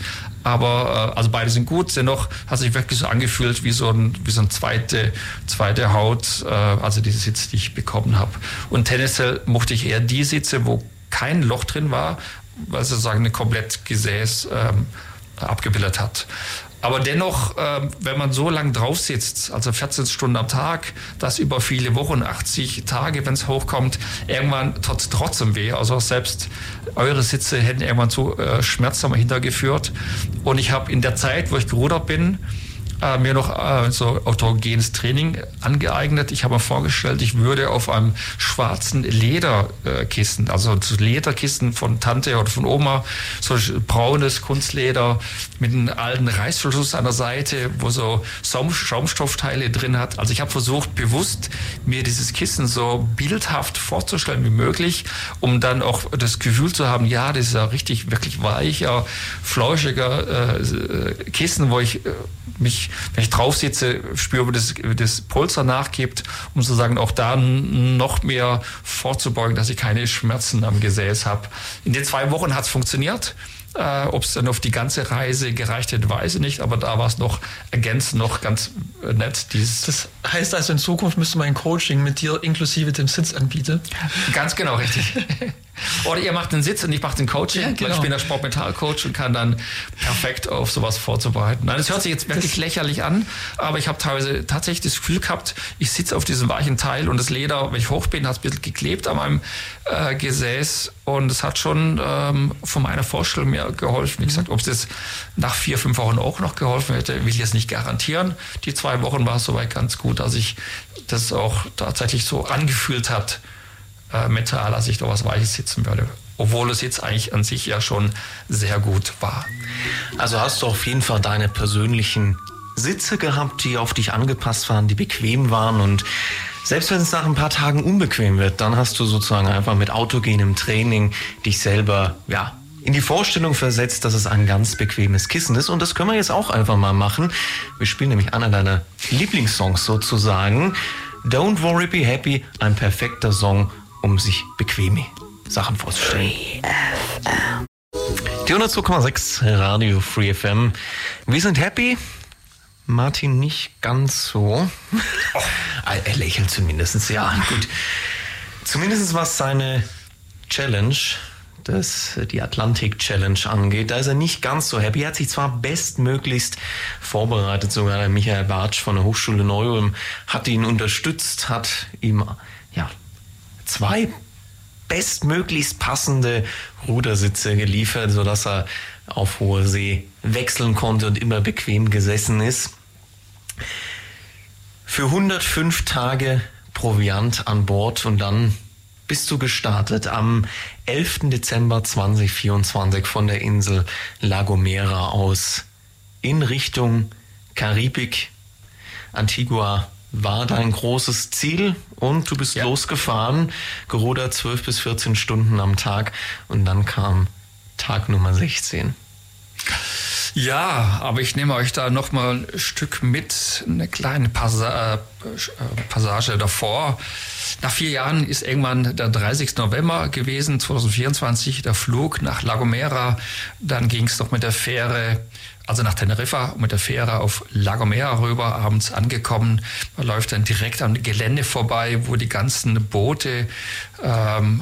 aber also beide sind gut. Dennoch hat sich wirklich so angefühlt wie so ein wie so eine zweite zweite Haut, also diese Sitze, die ich bekommen habe. Und tendenziell mochte ich eher die Sitze, wo kein Loch drin war, weil sozusagen eine komplett Gesäß ähm, abgebildet hat. Aber dennoch, äh, wenn man so lang drauf sitzt, also vierzehn Stunden am Tag, das über viele Wochen, achtzig Tage, wenn es hochkommt, irgendwann tut es trotzdem weh. Also selbst eure Sitze hätten irgendwann zu äh, Schmerzen hintergeführt. Und ich habe in der Zeit, wo ich gerudert bin, äh, mir noch äh, so autogenes Training angeeignet. Ich habe mir vorgestellt, ich würde auf einem schwarzen Lederkissen, äh, also Lederkissen von Tante oder von Oma, so braunes Kunstleder mit einem alten Reißverschluss an der Seite, wo so Saum- Schaumstoffteile drin hat. Also ich habe versucht, bewusst mir dieses Kissen so bildhaft vorzustellen wie möglich, um dann auch das Gefühl zu haben, ja, das ist ja richtig, wirklich weicher, flauschiger äh, Kissen, wo ich äh, mich, wenn ich drauf sitze, spüre, wie das, wie das Polster nachgibt, um sozusagen auch da noch mehr vorzubeugen, dass ich keine Schmerzen am Gesäß habe. In den zwei Wochen hat es funktioniert. Äh, ob es dann auf die ganze Reise gereicht hätte, weiß ich nicht, aber da war es noch ergänzend noch ganz äh, nett. Dieses das heißt also, in Zukunft müsste man ein Coaching mit dir inklusive dem Sitz anbieten? Ganz genau, richtig. Oder ihr macht einen Sitz und ich mache den Coaching, ja, genau. Weil ich bin der Sportmentalcoach und kann dann perfekt auf sowas vorzubereiten. Nein, das hört sich jetzt wirklich das lächerlich an, aber ich habe teilweise tatsächlich das Gefühl gehabt, ich sitze auf diesem weichen Teil und das Leder, wenn ich hoch bin, hat es ein bisschen geklebt an meinem äh, Gesäß und es hat schon ähm, von meiner Vorstellung mir geholfen. Wie gesagt, ob es jetzt nach vier, fünf Wochen auch noch geholfen hätte, will ich jetzt nicht garantieren. Die zwei Wochen war es soweit ganz gut, dass ich das auch tatsächlich so angefühlt hat, äh, mental, als ich da was Weiches sitzen würde. Obwohl es jetzt eigentlich an sich ja schon sehr gut war. Also hast du auf jeden Fall deine persönlichen Sitze gehabt, die auf dich angepasst waren, die bequem waren und selbst wenn es nach ein paar Tagen unbequem wird, dann hast du sozusagen einfach mit autogenem Training dich selber, ja, in die Vorstellung versetzt, dass es ein ganz bequemes Kissen ist. Und das können wir jetzt auch einfach mal machen. Wir spielen nämlich einer deiner Lieblingssongs sozusagen. Don't Worry, Be Happy, ein perfekter Song, um sich bequeme Sachen vorzustellen. Die hundertzwei Komma sechs Radio Free F M. Wir sind happy. Martin nicht ganz so. Oh, er lächelt zumindest, ja, gut. Zumindest was seine Challenge, das die Atlantik Challenge angeht, da ist er nicht ganz so happy. Er hat sich zwar bestmöglichst vorbereitet, sogar der Michael Bartsch von der Hochschule Neu-Ulm hat ihn unterstützt, hat ihm ja zwei bestmöglichst passende Rudersitze geliefert, sodass er auf hoher See wechseln konnte und immer bequem gesessen ist. Für hundertfünf Tage Proviant an Bord und dann bist du gestartet am elften Dezember zweitausendvierundzwanzig von der Insel La Gomera aus in Richtung Karibik. Antigua war dein großes Ziel und du bist ja losgefahren, gerudert zwölf bis vierzehn Stunden am Tag und dann kam Tag Nummer sechzehn. Ja, aber ich nehme euch da noch mal ein Stück mit, eine kleine Passa- Passage davor. Nach vier Jahren ist irgendwann der dreißigsten November gewesen, zweitausendvierundzwanzig, der Flug nach La Gomera. Dann ging es noch mit der Fähre, also nach Teneriffa, mit der Fähre auf La Gomera rüber, abends angekommen. Man läuft dann direkt am Gelände vorbei, wo die ganzen Boote ähm,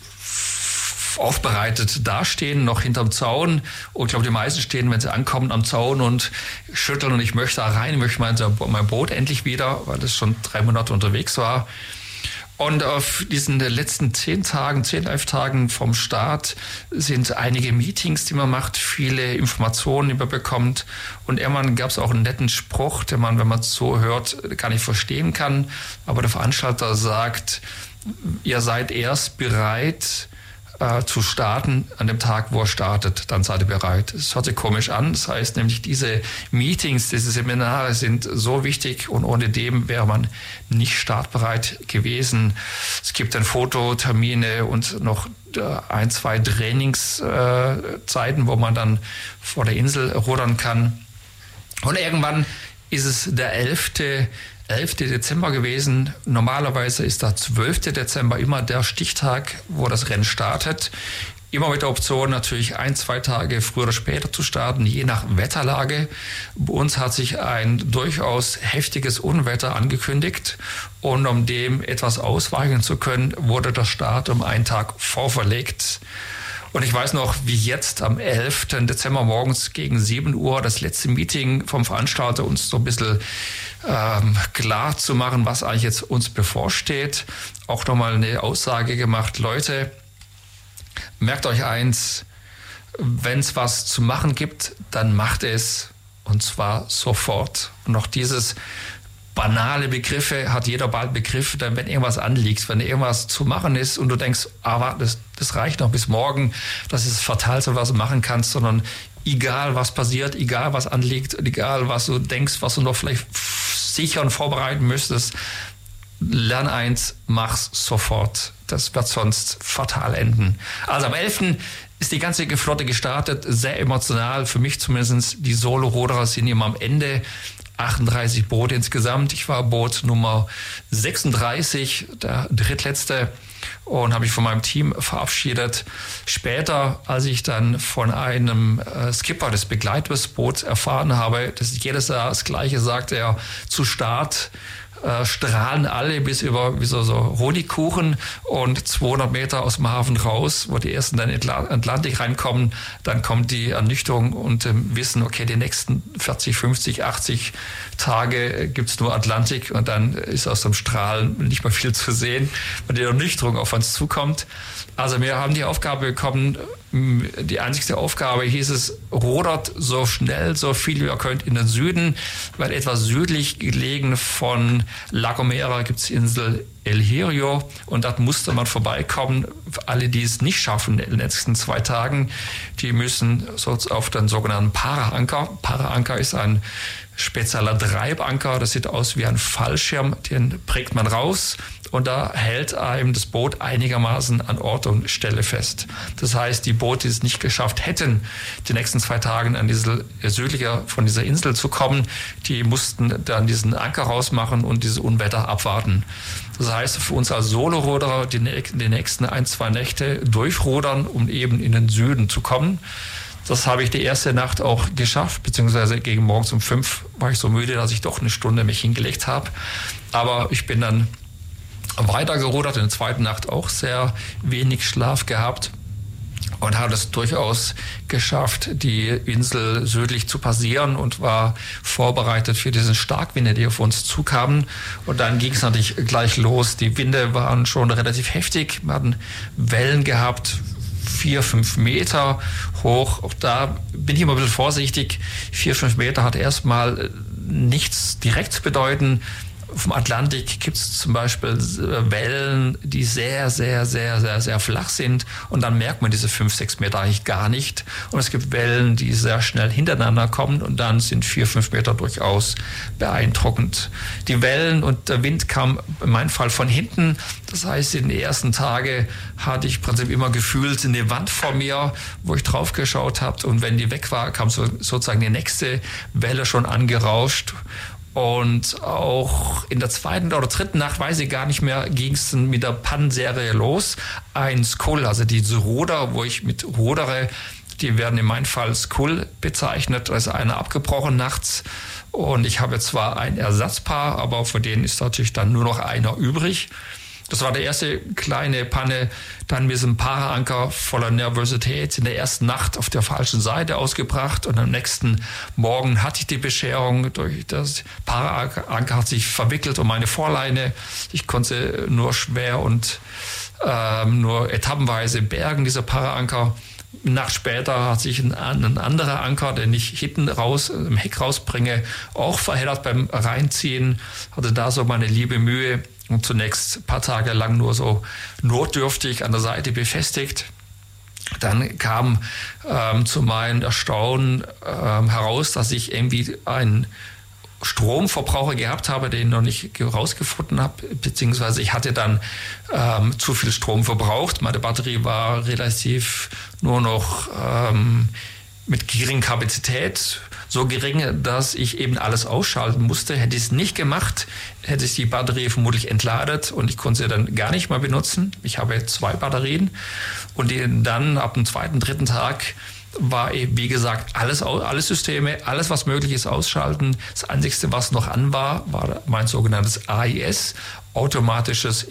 aufbereitet dastehen, noch hinterm Zaun. Und ich glaube, die meisten stehen, wenn sie ankommen, am Zaun und schütteln und ich möchte da rein, ich möchte mein, mein Boot endlich wieder, weil es schon drei Monate unterwegs war. Und auf diesen letzten zehn Tagen, zehn, elf Tagen vom Start sind einige Meetings, die man macht, viele Informationen, die man bekommt. Und irgendwann gab es auch einen netten Spruch, den man, wenn man es so hört, gar nicht verstehen kann. Aber der Veranstalter sagt, ihr seid erst bereit, Äh, zu starten an dem Tag, wo er startet, dann seid ihr bereit. Es hört sich komisch an, das heißt nämlich, diese Meetings, diese Seminare sind so wichtig und ohne dem wäre man nicht startbereit gewesen. Es gibt dann Fototermine und noch ein, zwei Trainingszeiten, wo man dann vor der Insel rudern kann. Und irgendwann ist es der elfte Dezember gewesen. Normalerweise ist der zwölfte Dezember immer der Stichtag, wo das Rennen startet. Immer mit der Option natürlich ein, zwei Tage früher oder später zu starten, je nach Wetterlage. Bei uns hat sich ein durchaus heftiges Unwetter angekündigt und um dem etwas ausweichen zu können, wurde der Start um einen Tag vorverlegt. Und ich weiß noch, wie jetzt am elften Dezember morgens gegen sieben Uhr das letzte Meeting vom Veranstalter uns so ein bisschen ähm, klar zu machen, was eigentlich jetzt uns bevorsteht. Auch nochmal eine Aussage gemacht, Leute, merkt euch eins, wenn es was zu machen gibt, dann macht es und zwar sofort. Und auch dieses banale Begriffe hat jeder bald begriffen, denn wenn irgendwas anliegt, wenn irgendwas zu machen ist und du denkst, aber das, das reicht noch bis morgen, das ist fatal, so was du machen kannst, sondern egal was passiert, egal was anliegt, egal was du denkst, was du noch vielleicht sichern vorbereiten müsstest, lern eins, mach's sofort. Das wird sonst fatal enden. Also am elften ist die ganze Flotte gestartet, sehr emotional, für mich zumindest. Die Solo-Ruderer sind immer am Ende. achtunddreißig Boote insgesamt. Ich war Boot Nummer sechsunddreißig, der drittletzte, und habe mich von meinem Team verabschiedet. Später, als ich dann von einem äh, Skipper des Begleitboots erfahren habe, dass jedes Jahr das Gleiche sagt, er zu Start äh, strahlen alle bis über wie so, so Honigkuchen und zweihundert Meter aus dem Hafen raus, wo die ersten dann in den Atlantik reinkommen, dann kommt die Ernüchterung und ähm, wissen, okay, die nächsten vierzig, fünfzig, achtzig Tage gibt's nur Atlantik und dann ist aus dem Strahlen nicht mehr viel zu sehen, wenn die Ernüchterung auf uns zukommt. Also wir haben die Aufgabe bekommen, die einzigste Aufgabe hieß es, rudert so schnell, so viel wie ihr könnt in den Süden, weil etwas südlich gelegen von La Gomera gibt es die Insel El Hierro und dort musste man vorbeikommen. Alle, die es nicht schaffen in den nächsten zwei Tagen, die müssen so auf den sogenannten Para-Anker. Para-Anker ist ein spezieller Treibanker, das sieht aus wie ein Fallschirm, den prägt man raus und da hält einem das Boot einigermaßen an Ort und Stelle fest. Das heißt, die Boote, die es nicht geschafft hätten, die nächsten zwei Tage an diese südlicher von dieser Insel zu kommen, die mussten dann diesen Anker rausmachen und diese Unwetter abwarten. Das heißt, für uns als Soloruderer die, die nächsten ein, zwei Nächte durchrudern, um eben in den Süden zu kommen. Das habe ich die erste Nacht auch geschafft, beziehungsweise gegen morgens um fünf war ich so müde, dass ich doch eine Stunde mich hingelegt habe. Aber ich bin dann weiter gerudert, in der zweiten Nacht auch sehr wenig Schlaf gehabt und habe es durchaus geschafft, die Insel südlich zu passieren und war vorbereitet für diesen Starkwinde, die auf uns zukamen. Und dann ging es natürlich gleich los. Die Winde waren schon relativ heftig, wir hatten Wellen gehabt, vier, fünf Meter hoch. Auch da bin ich immer ein bisschen vorsichtig. Vier, fünf Meter hat erstmal nichts direkt zu bedeuten. Auf dem Atlantik gibt es zum Beispiel Wellen, die sehr, sehr, sehr, sehr, sehr flach sind. Und dann merkt man diese fünf, sechs Meter eigentlich gar nicht. Und es gibt Wellen, die sehr schnell hintereinander kommen. Und dann sind vier, fünf Meter durchaus beeindruckend. Die Wellen und der Wind kam in meinem Fall von hinten. Das heißt, in den ersten Tagen hatte ich im Prinzip immer gefühlt eine Wand vor mir, wo ich drauf geschaut habe. Und wenn die weg war, kam so, sozusagen die nächste Welle schon angerauscht. Und auch in der zweiten oder dritten Nacht, weiß ich gar nicht mehr, ging es mit der Pan-Serie los. Ein Skull, also diese Ruder, wo ich mit rudere, die werden in meinem Fall Skull bezeichnet. Da ist einer abgebrochen nachts und ich habe zwar ein Ersatzpaar, aber von denen ist natürlich dann nur noch einer übrig. Das war die erste kleine Panne, dann mit diesem Para-Anker voller Nervosität in der ersten Nacht auf der falschen Seite ausgebracht und am nächsten Morgen hatte ich die Bescherung. Durch das Para-Anker hat sich verwickelt um meine Vorleine. Ich konnte nur schwer und ähm, nur etappenweise bergen, dieser Para-Anker. Eine Nacht später hat sich ein, ein anderer Anker, den ich hinten raus, im Heck rausbringe, auch verheddert beim Reinziehen. Hatte da so meine liebe Mühe. Und zunächst ein paar Tage lang nur so notdürftig an der Seite befestigt. Dann kam ähm, zu meinem Erstaunen ähm, heraus, dass ich irgendwie einen Stromverbraucher gehabt habe, den ich noch nicht rausgefunden habe, beziehungsweise ich hatte dann ähm, zu viel Strom verbraucht. Meine Batterie war relativ nur noch ähm, mit geringer Kapazität, so gering, dass ich eben alles ausschalten musste. Hätte ich es nicht gemacht, hätte ich die Batterie vermutlich entladet und ich konnte sie dann gar nicht mehr benutzen. Ich habe zwei Batterien und dann ab dem zweiten, dritten Tag war eben, wie gesagt, alles, alle Systeme, alles, was möglich ist, ausschalten. Das Einzige, was noch an war, war mein sogenanntes A I S, automatisches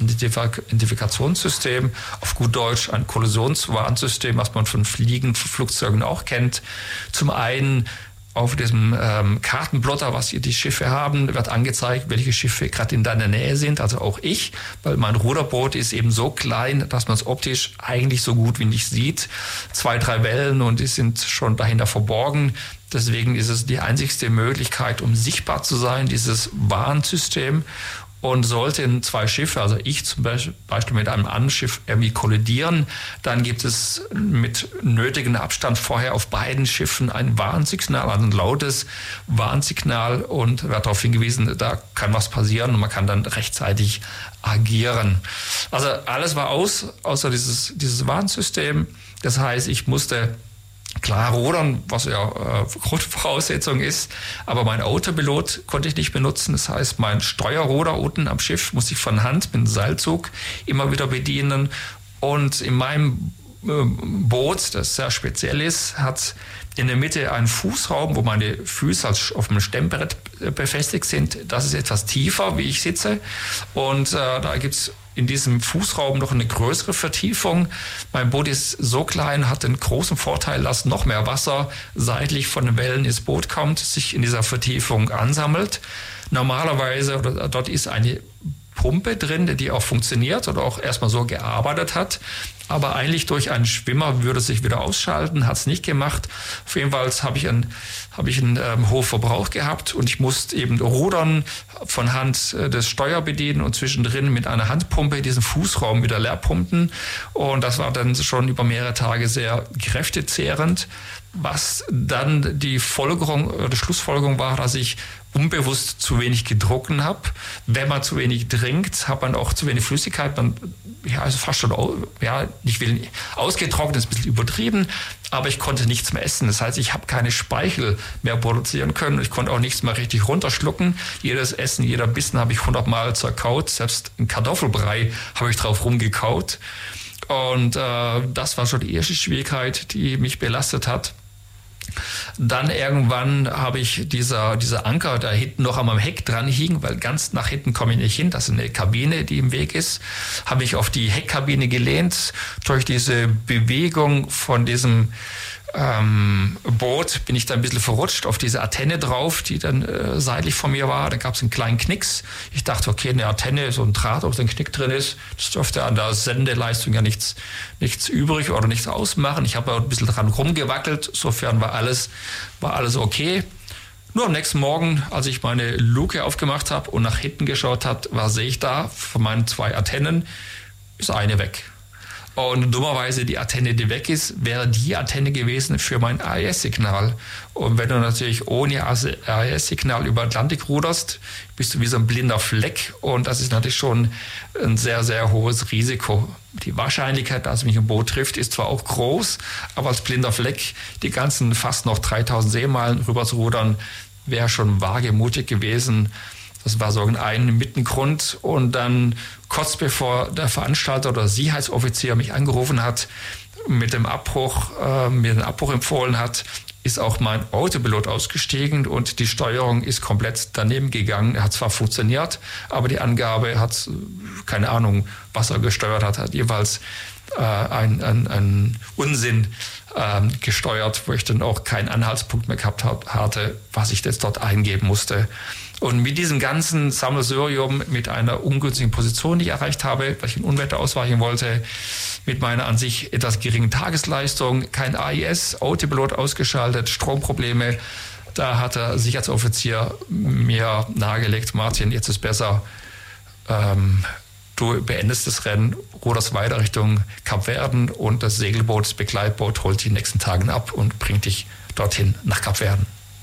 Identifikationssystem, auf gut Deutsch ein Kollisionswarnsystem, was man von Fliegen, von Flugzeugen auch kennt. Zum einen auf diesem ähm, Kartenplotter, was hier die Schiffe haben, wird angezeigt, welche Schiffe gerade in deiner Nähe sind, also auch ich, weil mein Ruderboot ist eben so klein, dass man es optisch eigentlich so gut wie nicht sieht. Zwei, drei Wellen und die sind schon dahinter verborgen. Deswegen ist es die einzigste Möglichkeit, um sichtbar zu sein, dieses Warnsystem. Und sollten zwei Schiffe, also ich zum Beispiel mit einem anderen Schiff irgendwie kollidieren, dann gibt es mit nötigem Abstand vorher auf beiden Schiffen ein Warnsignal, also ein lautes Warnsignal und wird darauf hingewiesen, da kann was passieren und man kann dann rechtzeitig agieren. Also alles war aus, außer dieses, dieses Warnsystem. Das heißt, ich musste klar rudern, was ja äh, Grundvoraussetzung ist, aber mein Autopilot konnte ich nicht benutzen. Das heißt, mein Steuerruder unten am Schiff muss ich von Hand mit einem Seilzug immer wieder bedienen. Und in meinem äh, Boot, das sehr speziell ist, hat in der Mitte einen Fußraum, wo meine Füße als auf dem Stemmbrett befestigt sind. Das ist etwas tiefer, wie ich sitze. Und äh, da gibt es in diesem Fußraum noch eine größere Vertiefung. Mein Boot ist so klein, hat den großen Vorteil, dass noch mehr Wasser seitlich von den Wellen ins Boot kommt, sich in dieser Vertiefung ansammelt. Normalerweise, oder dort ist eine Pumpe drin, die auch funktioniert oder auch erstmal so gearbeitet hat. aber eigentlich durch einen Schwimmer würde es sich wieder ausschalten, hat es nicht gemacht. Auf jeden Fall habe ich einen, habe ich einen ähm, hohen Verbrauch gehabt und ich musste eben rudern, von Hand äh, das Steuer bedienen und zwischendrin mit einer Handpumpe diesen Fußraum wieder leer pumpen. Und das war dann schon über mehrere Tage sehr kräftezehrend, was dann die Folgerung oder Schlussfolgerung war, dass ich unbewusst zu wenig getrunken habe. Wenn man zu wenig trinkt, hat man auch zu wenig Flüssigkeit. Man, ja, also fast schon, ja, ich will ausgetrocknet, ist ein bisschen übertrieben, aber ich konnte nichts mehr essen. Das heißt, ich habe keine Speichel mehr produzieren können. Ich konnte auch nichts mehr richtig runterschlucken. Jedes Essen, jeder Bissen habe ich hundertmal zerkaut. Selbst ein Kartoffelbrei habe ich drauf rumgekaut. Und äh, das war schon die erste Schwierigkeit, die mich belastet hat. Dann irgendwann habe ich dieser, dieser Anker, der hinten noch am Heck dran hing, weil ganz nach hinten komme ich nicht hin, das ist eine Kabine, die im Weg ist, habe ich auf die Heckkabine gelehnt. Durch diese Bewegung von diesem ähm, Boot bin ich dann ein bisschen verrutscht auf diese Antenne drauf, die dann äh, seitlich von mir war. Da gab es einen kleinen Knicks. Ich dachte, okay, eine Antenne, so ein Draht, ob da ein Knick drin ist, das dürfte an der Sendeleistung ja nichts, nichts übrig oder nichts ausmachen. Ich habe ein bisschen dran rumgewackelt, sofern war alles, war alles okay. Nur am nächsten Morgen, als ich meine Luke aufgemacht habe und nach hinten geschaut habe, war sehe ich da von meinen zwei Antennen, ist eine weg. Und dummerweise die Antenne, die weg ist, wäre die Antenne gewesen für mein A E S-Signal. Und wenn du natürlich ohne A E S-Signal über Atlantik ruderst, bist du wie so ein blinder Fleck. Und das ist natürlich schon ein sehr, sehr hohes Risiko. Die Wahrscheinlichkeit, dass mich ein Boot trifft, ist zwar auch groß, aber als blinder Fleck die ganzen fast noch dreitausend Seemeilen rüber zu rudern, wäre schon wagemutig gewesen. Das war so ein Mittengrund. Und dann kurz bevor der Veranstalter oder Sicherheitsoffizier mich angerufen hat, mit dem Abbruch, äh, mir den Abbruch empfohlen hat, ist auch mein Autopilot ausgestiegen und die Steuerung ist komplett daneben gegangen. Er hat zwar funktioniert, aber die Angabe hat, keine Ahnung, was er gesteuert hat, hat jeweils äh, ein, ein, ein Unsinn äh, gesteuert, wo ich dann auch keinen Anhaltspunkt mehr gehabt hatte, was ich jetzt dort eingeben musste. Und mit diesem ganzen Sammelsurium, mit einer ungünstigen Position, die ich erreicht habe, weil ich ein Unwetter ausweichen wollte, mit meiner an sich etwas geringen Tagesleistung, kein A I S, Autopilot ausgeschaltet, Stromprobleme, da hat der Sicherheitsoffizier mir nahegelegt, Martin, jetzt ist besser, ähm, du beendest das Rennen, ruderst weiter Richtung Kapverden und das Segelboot, das Begleitboot holt dich in den nächsten Tagen ab und bringt dich dorthin nach Kapverden.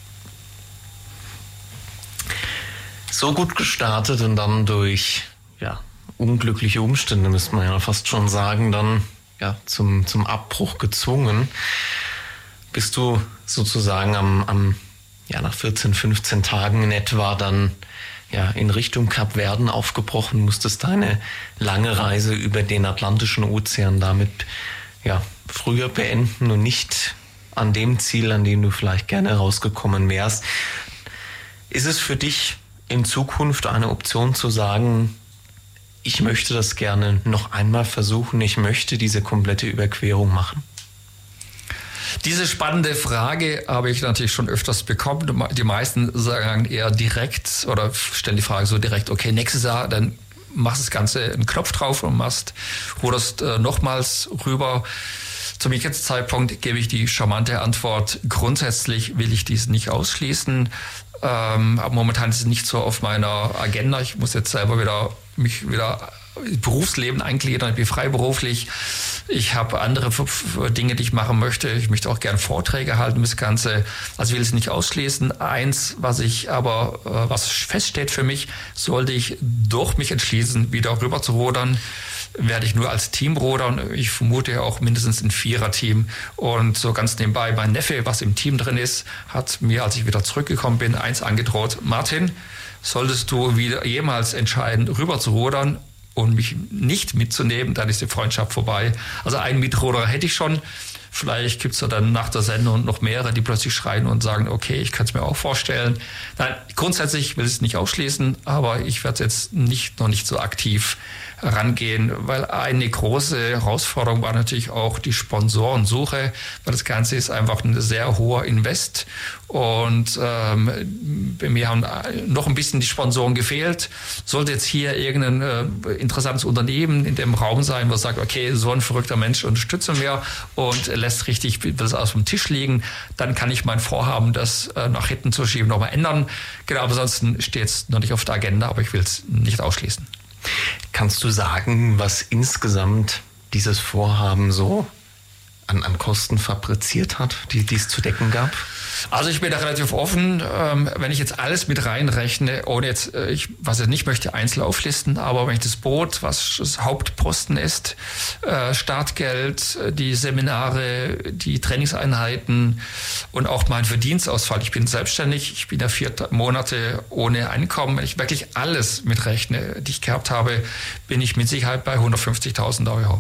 So gut gestartet und dann durch ja, unglückliche Umstände, müsste man ja fast schon sagen, dann ja, zum, zum Abbruch gezwungen. Bist du sozusagen am, am ja, nach vierzehn, fünfzehn Tagen in etwa dann ja, in Richtung Kapverden aufgebrochen, musstest deine lange Reise über den Atlantischen Ozean damit ja, früher beenden und nicht an dem Ziel, an dem du vielleicht gerne rausgekommen wärst. Ist es für dich in Zukunft eine Option zu sagen, ich möchte das gerne noch einmal versuchen, ich möchte diese komplette Überquerung machen? Diese spannende Frage habe ich natürlich schon öfters bekommen. Die meisten sagen eher direkt oder stellen die Frage so direkt, okay, nächstes Jahr, dann machst das Ganze einen Knopf drauf und machst, ruderst äh, nochmals rüber. Zum jetzigen Zeitpunkt gebe ich die charmante Antwort, grundsätzlich will ich dies nicht ausschließen. Ähm, aber momentan ist es nicht so auf meiner Agenda. Ich muss jetzt selber wieder mich wieder Berufsleben eingliedern. Ich bin freiberuflich. Ich habe andere Dinge, die ich machen möchte. Ich möchte auch gerne Vorträge halten, das Ganze. Also ich will es nicht ausschließen. Eins, was ich aber, was feststeht für mich, sollte ich durch mich entschließen, wieder rüber zu rudern, werde ich nur als Team rudern. Ich vermute auch mindestens ein Vierer-Team. Und so ganz nebenbei, mein Neffe, was im Team drin ist, hat mir, als ich wieder zurückgekommen bin, eins angedroht. Martin, solltest du wieder jemals entscheiden, rüber zu rudern und mich nicht mitzunehmen, dann ist die Freundschaft vorbei. Also einen Mitruderer hätte ich schon. Vielleicht gibt es ja dann nach der Sendung noch mehrere, die plötzlich schreien und sagen, okay, ich kann es mir auch vorstellen. Nein, grundsätzlich will ich es nicht ausschließen, aber ich werde es jetzt nicht, noch nicht so aktiv rangehen, weil eine große Herausforderung war natürlich auch die Sponsorensuche, weil das Ganze ist einfach ein sehr hoher Invest und ähm, bei mir haben noch ein bisschen die Sponsoren gefehlt. Sollte jetzt hier irgendein äh, interessantes Unternehmen in dem Raum sein, wo sagt, okay, so ein verrückter Mensch unterstützen wir und lässt richtig das aus dem Tisch liegen, dann kann ich mein Vorhaben, das äh, nach hinten zu schieben, nochmal ändern. Genau, aber ansonsten steht es noch nicht auf der Agenda, aber ich will es nicht ausschließen. Kannst du sagen, was insgesamt dieses Vorhaben so an, an Kosten fabriziert hat, die, die es zu decken gab? Also ich bin da relativ offen, ähm, wenn ich jetzt alles mit reinrechne, ohne jetzt, äh, ich, was ich nicht möchte, einzeln auflisten, aber wenn ich das Boot, was das Hauptposten ist, äh, Startgeld, die Seminare, die Trainingseinheiten und auch mein Verdienstausfall. Ich bin selbstständig, ich bin ja vier Monate ohne Einkommen. Wenn ich wirklich alles mitrechne, die ich gehabt habe, bin ich mit Sicherheit bei hundertfünfzigtausend Euro.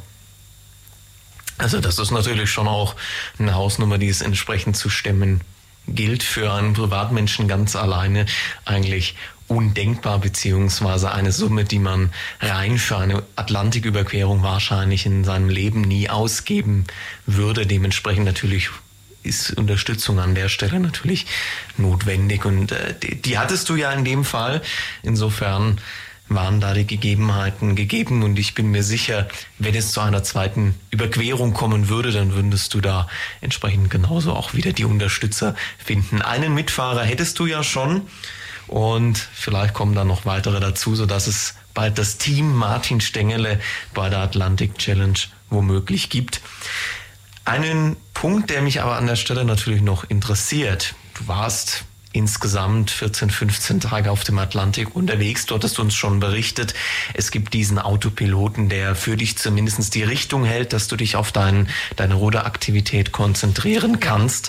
Also das ist natürlich schon auch eine Hausnummer, die es entsprechend zu stemmen gilt, für einen Privatmenschen ganz alleine eigentlich undenkbar, beziehungsweise eine Summe, die man rein für eine Atlantiküberquerung wahrscheinlich in seinem Leben nie ausgeben würde. Dementsprechend natürlich ist Unterstützung an der Stelle natürlich notwendig und äh, die, die hattest du ja in dem Fall. Insofern waren da die Gegebenheiten gegeben und ich bin mir sicher, wenn es zu einer zweiten Überquerung kommen würde, dann würdest du da entsprechend genauso auch wieder die Unterstützer finden. Einen Mitfahrer hättest du ja schon und vielleicht kommen dann noch weitere dazu, sodass es bald das Team Martin Stengele bei der Atlantic Challenge womöglich gibt. Einen Punkt, der mich aber an der Stelle natürlich noch interessiert. Du warst insgesamt vierzehn, fünfzehn Tage auf dem Atlantik unterwegs. Dort hast du uns schon berichtet, es gibt diesen Autopiloten, der für dich zumindest die Richtung hält, dass du dich auf dein, deine Ruderaktivität konzentrieren kannst.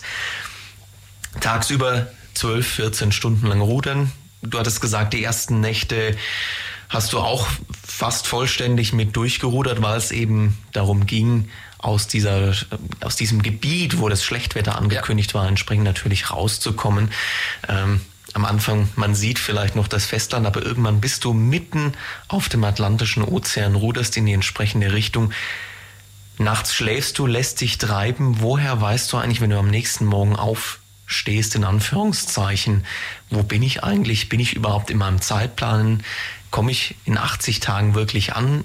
Tagsüber zwölf, vierzehn Stunden lang rudern. Du hattest gesagt, die ersten Nächte hast du auch fast vollständig mit durchgerudert, weil es eben darum ging, aus dieser, aus diesem Gebiet, wo das Schlechtwetter angekündigt war, entsprechend natürlich rauszukommen. Ähm, am Anfang, man sieht vielleicht noch das Festland, aber irgendwann bist du mitten auf dem Atlantischen Ozean, ruderst in die entsprechende Richtung. Nachts schläfst du, lässt dich treiben. Woher weißt du eigentlich, wenn du am nächsten Morgen aufstehst, in Anführungszeichen, wo bin ich eigentlich? Bin ich überhaupt in meinem Zeitplan? Komme ich in achtzig Tagen wirklich an?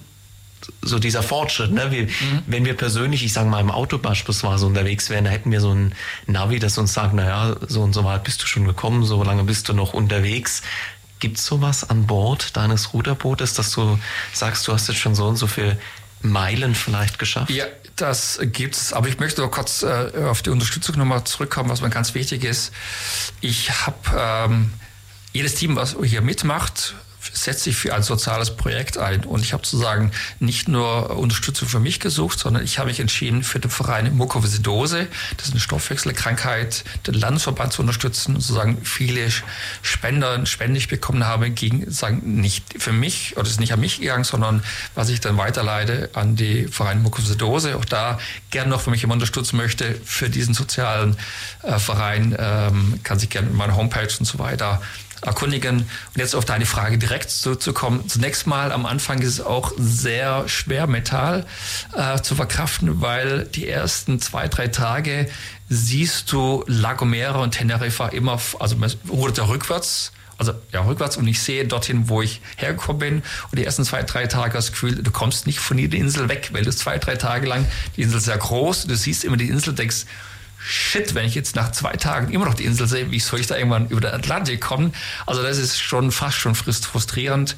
So dieser Fortschritt, ne? Wir, mhm. Wenn wir persönlich, ich sage mal im Auto beispielsweise unterwegs wären, da hätten wir so ein Navi, das uns sagt, naja, so und so weit bist du schon gekommen, so lange bist du noch unterwegs. Gibt es sowas an Bord deines Ruderbootes, dass du sagst, du hast jetzt schon so und so viele Meilen vielleicht geschafft? Ja, das gibt es. Aber ich möchte noch kurz äh, auf die Unterstützung nochmal zurückkommen, was mir ganz wichtig ist. Ich habe ähm, jedes Team, was hier mitmacht, setze ich für ein soziales Projekt ein. Und ich habe sozusagen nicht nur Unterstützung für mich gesucht, sondern ich habe mich entschieden, für den Verein Mukoviszidose, das ist eine Stoffwechselkrankheit, den Landesverband zu unterstützen und sozusagen viele Spender, Spenden, die ich bekommen habe, ging sagen nicht für mich, oder ist nicht an mich gegangen, sondern was ich dann weiterleite an die Verein Mukoviszidose. Auch da gerne noch, wenn mich jemand unterstützen möchte, für diesen sozialen äh, Verein, ähm, kann sich gerne mit meiner Homepage und so weiter erkundigen. Und jetzt auf deine Frage direkt zurückzukommen. Zunächst mal, am Anfang ist es auch sehr schwer, Metall äh, zu verkraften, weil die ersten zwei, drei Tage siehst du La Gomera und Teneriffa immer, also man rudert ja rückwärts, also ja rückwärts und ich sehe dorthin, wo ich hergekommen bin und die ersten zwei, drei Tage hast das Gefühl, du kommst nicht von der Insel weg, weil du zwei, drei Tage lang, die Insel ist sehr groß, du siehst immer die Insel, denkst, shit, wenn ich jetzt nach zwei Tagen immer noch die Insel sehe, wie soll ich da irgendwann über den Atlantik kommen? Also das ist schon fast schon frustrierend.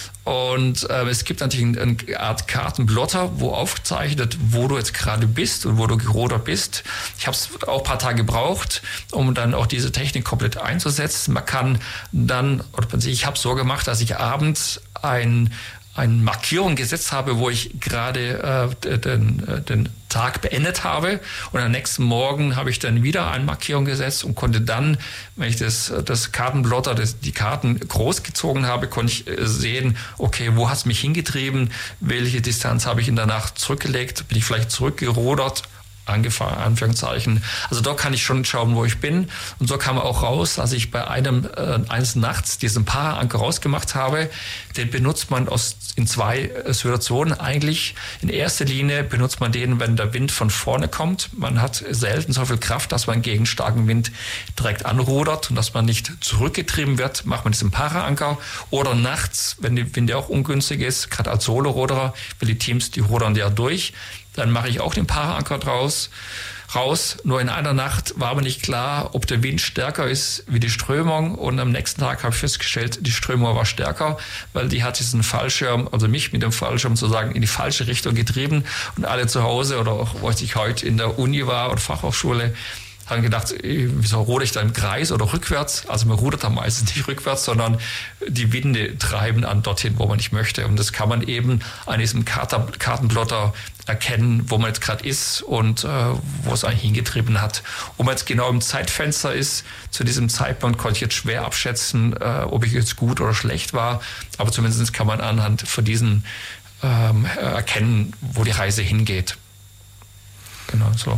Und äh, es gibt natürlich eine, eine Art Kartenplotter, wo aufgezeichnet, wo du jetzt gerade bist und wo du gerudert bist. Ich habe es auch ein paar Tage gebraucht, um dann auch diese Technik komplett einzusetzen. Man kann dann, oder ich habe es so gemacht, dass ich abends ein eine Markierung gesetzt habe, wo ich gerade äh, den, äh, den Tag beendet habe. Und am nächsten Morgen habe ich dann wieder eine Markierung gesetzt und konnte dann, wenn ich das, das Kartenplotter, das, die Karten groß gezogen habe, konnte ich sehen, okay, wo hat es mich hingetrieben, welche Distanz habe ich in der Nacht zurückgelegt, bin ich vielleicht zurückgerudert angefangen, Anführungszeichen. Also da kann ich schon schauen, wo ich bin. Und so kam auch raus, als ich bei einem äh, eines Nachts diesen Para-Anker rausgemacht habe. Den benutzt man aus, in zwei äh, Situationen eigentlich. In erster Linie benutzt man den, wenn der Wind von vorne kommt. Man hat selten so viel Kraft, dass man gegen starken Wind direkt anrudert und dass man nicht zurückgetrieben wird, macht man diesen Para-Anker. Oder nachts, wenn der Wind ja auch ungünstig ist, gerade als Solo-Ruderer, weil die Teams, die rudern ja durch, dann mache ich auch den Para-Anker draus, raus. Nur in einer Nacht war aber nicht klar, ob der Wind stärker ist wie die Strömung. Und am nächsten Tag habe ich festgestellt, die Strömung war stärker, weil die hat diesen Fallschirm, also mich mit dem Fallschirm sozusagen in die falsche Richtung getrieben. Und alle zu Hause oder auch, wo ich heute in der Uni war oder Fachhochschule, haben gedacht, wieso rudere ich da im Kreis oder rückwärts? Also man rudert da meistens nicht rückwärts, sondern die Winde treiben an dorthin, wo man nicht möchte. Und das kann man eben an diesem Kartenplotter erkennen, wo man jetzt gerade ist und äh, wo es eigentlich hingetrieben hat. Ob man jetzt genau im Zeitfenster ist, zu diesem Zeitpunkt konnte ich jetzt schwer abschätzen, äh, ob ich jetzt gut oder schlecht war. Aber zumindest kann man anhand von diesen ähm, erkennen, wo die Reise hingeht. Genau so.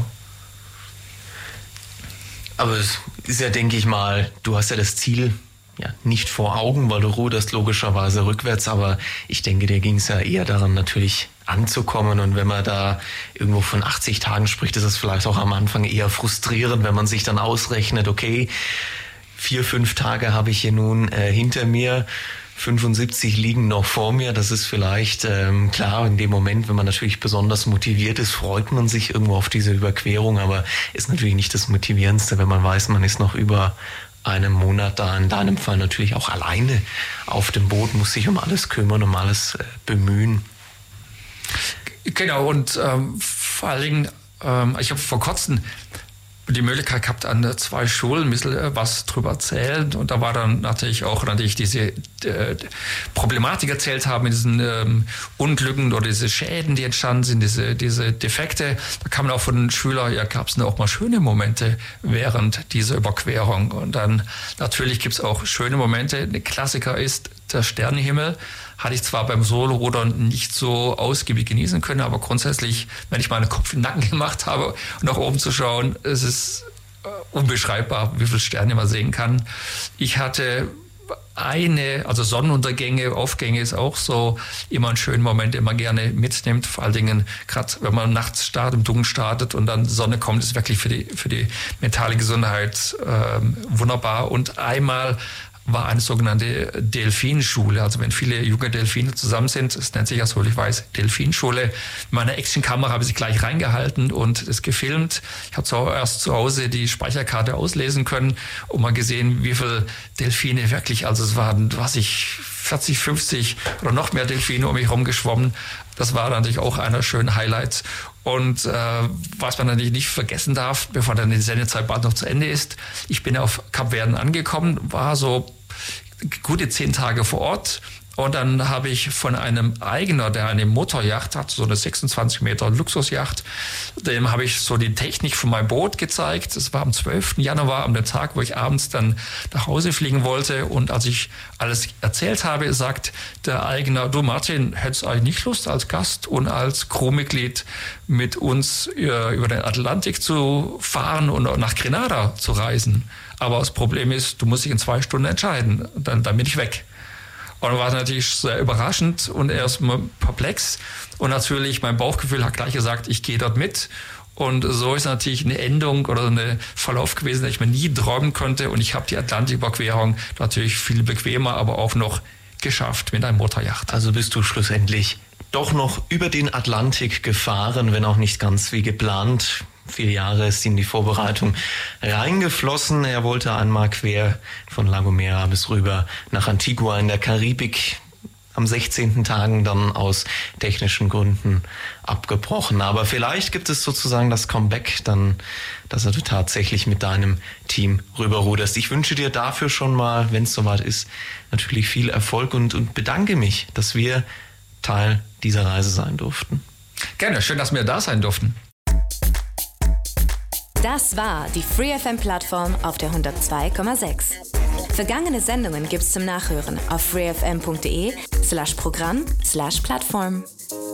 Aber es ist ja, denke ich mal, du hast ja das Ziel ja nicht vor Augen, weil du ruderst logischerweise rückwärts, aber ich denke, dir ging es ja eher daran, natürlich anzukommen. Und wenn man da irgendwo von achtzig Tagen spricht, ist es vielleicht auch am Anfang eher frustrierend, wenn man sich dann ausrechnet, okay, vier, fünf Tage habe ich hier nun äh, hinter mir, fünfundsiebzig liegen noch vor mir. Das ist vielleicht ähm, klar, in dem Moment, wenn man natürlich besonders motiviert ist, freut man sich irgendwo auf diese Überquerung, aber ist natürlich nicht das Motivierendste, wenn man weiß, man ist noch über einem Monat da, in deinem Fall natürlich auch alleine auf dem Boot, muss sich um alles kümmern, um alles äh, bemühen. Genau, und ähm, vor allen Dingen, ähm, ich habe vor kurzem die Möglichkeit gehabt, an zwei Schulen ein bisschen was drüber erzählen. Und da war dann natürlich auch, natürlich diese äh, Problematik erzählt haben mit diesen ähm, Unglücken oder diese Schäden, die entstanden sind, diese, diese Defekte. Da kam auch von den Schülern, ja, gab es denn auch mal schöne Momente während dieser Überquerung. Und dann natürlich gibt es auch schöne Momente. Ein Klassiker ist der Sternenhimmel. Hatte ich zwar beim Solo-Rudern nicht so ausgiebig genießen können, aber grundsätzlich, wenn ich meinen Kopf in den Nacken gemacht habe und nach oben zu schauen, es ist unbeschreibbar, wie viele Sterne man sehen kann. Ich hatte eine, also Sonnenuntergänge, Aufgänge ist auch so immer ein schöner Moment, den man gerne mitnimmt. Vor allen Dingen, gerade wenn man nachts startet, im Dunkeln startet und dann Sonne kommt, ist wirklich für die, für die mentale Gesundheit äh, wunderbar. Und einmal war eine sogenannte Delfinschule. Also wenn viele junge Delfine zusammen sind, das nennt sich ja so, ich weiß, Delfinschule. Mit meiner Actionkamera habe ich gleich reingehalten und es gefilmt. Ich habe zuerst zu Hause die Speicherkarte auslesen können und mal gesehen, wie viele Delfine wirklich, also es waren, was ich, vierzig, fünfzig oder noch mehr Delfine um mich rumgeschwommen. Das war natürlich auch einer schönen Highlights. Und äh, was man natürlich nicht vergessen darf, bevor dann die Sendezeit bald noch zu Ende ist, ich bin auf Kapverden angekommen, war so gute zehn Tage vor Ort. Und dann habe ich von einem Eigner, der eine Motorjacht hat, so eine sechsundzwanzig Meter Luxusjacht, dem habe ich so die Technik von meinem Boot gezeigt. Das war am zwölften Januar, am Tag, wo ich abends dann nach Hause fliegen wollte. Und als ich alles erzählt habe, sagt der Eigner, du Martin, hättest du eigentlich nicht Lust, als Gast und als Crewmitglied mit uns über den Atlantik zu fahren und nach Grenada zu reisen? Aber das Problem ist, du musst dich in zwei Stunden entscheiden. Dann, dann bin ich weg. Und dann war es natürlich sehr überraschend und erstmal perplex. Und natürlich, mein Bauchgefühl hat gleich gesagt, ich gehe dort mit. Und so ist natürlich eine Endung oder eine Verlauf gewesen, den ich mir nie träumen konnte. Und ich habe die Atlantiküberquerung natürlich viel bequemer, aber auch noch geschafft mit einem Motorjacht. Also bist du schlussendlich doch noch über den Atlantik gefahren, wenn auch nicht ganz wie geplant. Vier Jahre ist in die Vorbereitung reingeflossen. Er wollte einmal quer von La Gomera bis rüber nach Antigua in der Karibik. Am sechzehnten Tagen dann aus technischen Gründen abgebrochen. Aber vielleicht gibt es sozusagen das Comeback dann, dass du tatsächlich mit deinem Team rüberruderst. Ich wünsche dir dafür schon mal, wenn es soweit ist, natürlich viel Erfolg und, und bedanke mich, dass wir Teil dieser Reise sein durften. Gerne, schön, dass wir da sein durften. Das war die Free F M-Plattform auf der hundertzwei Komma sechs. Vergangene Sendungen gibt's zum Nachhören auf freefm punkt de slash Programm slash Plattform.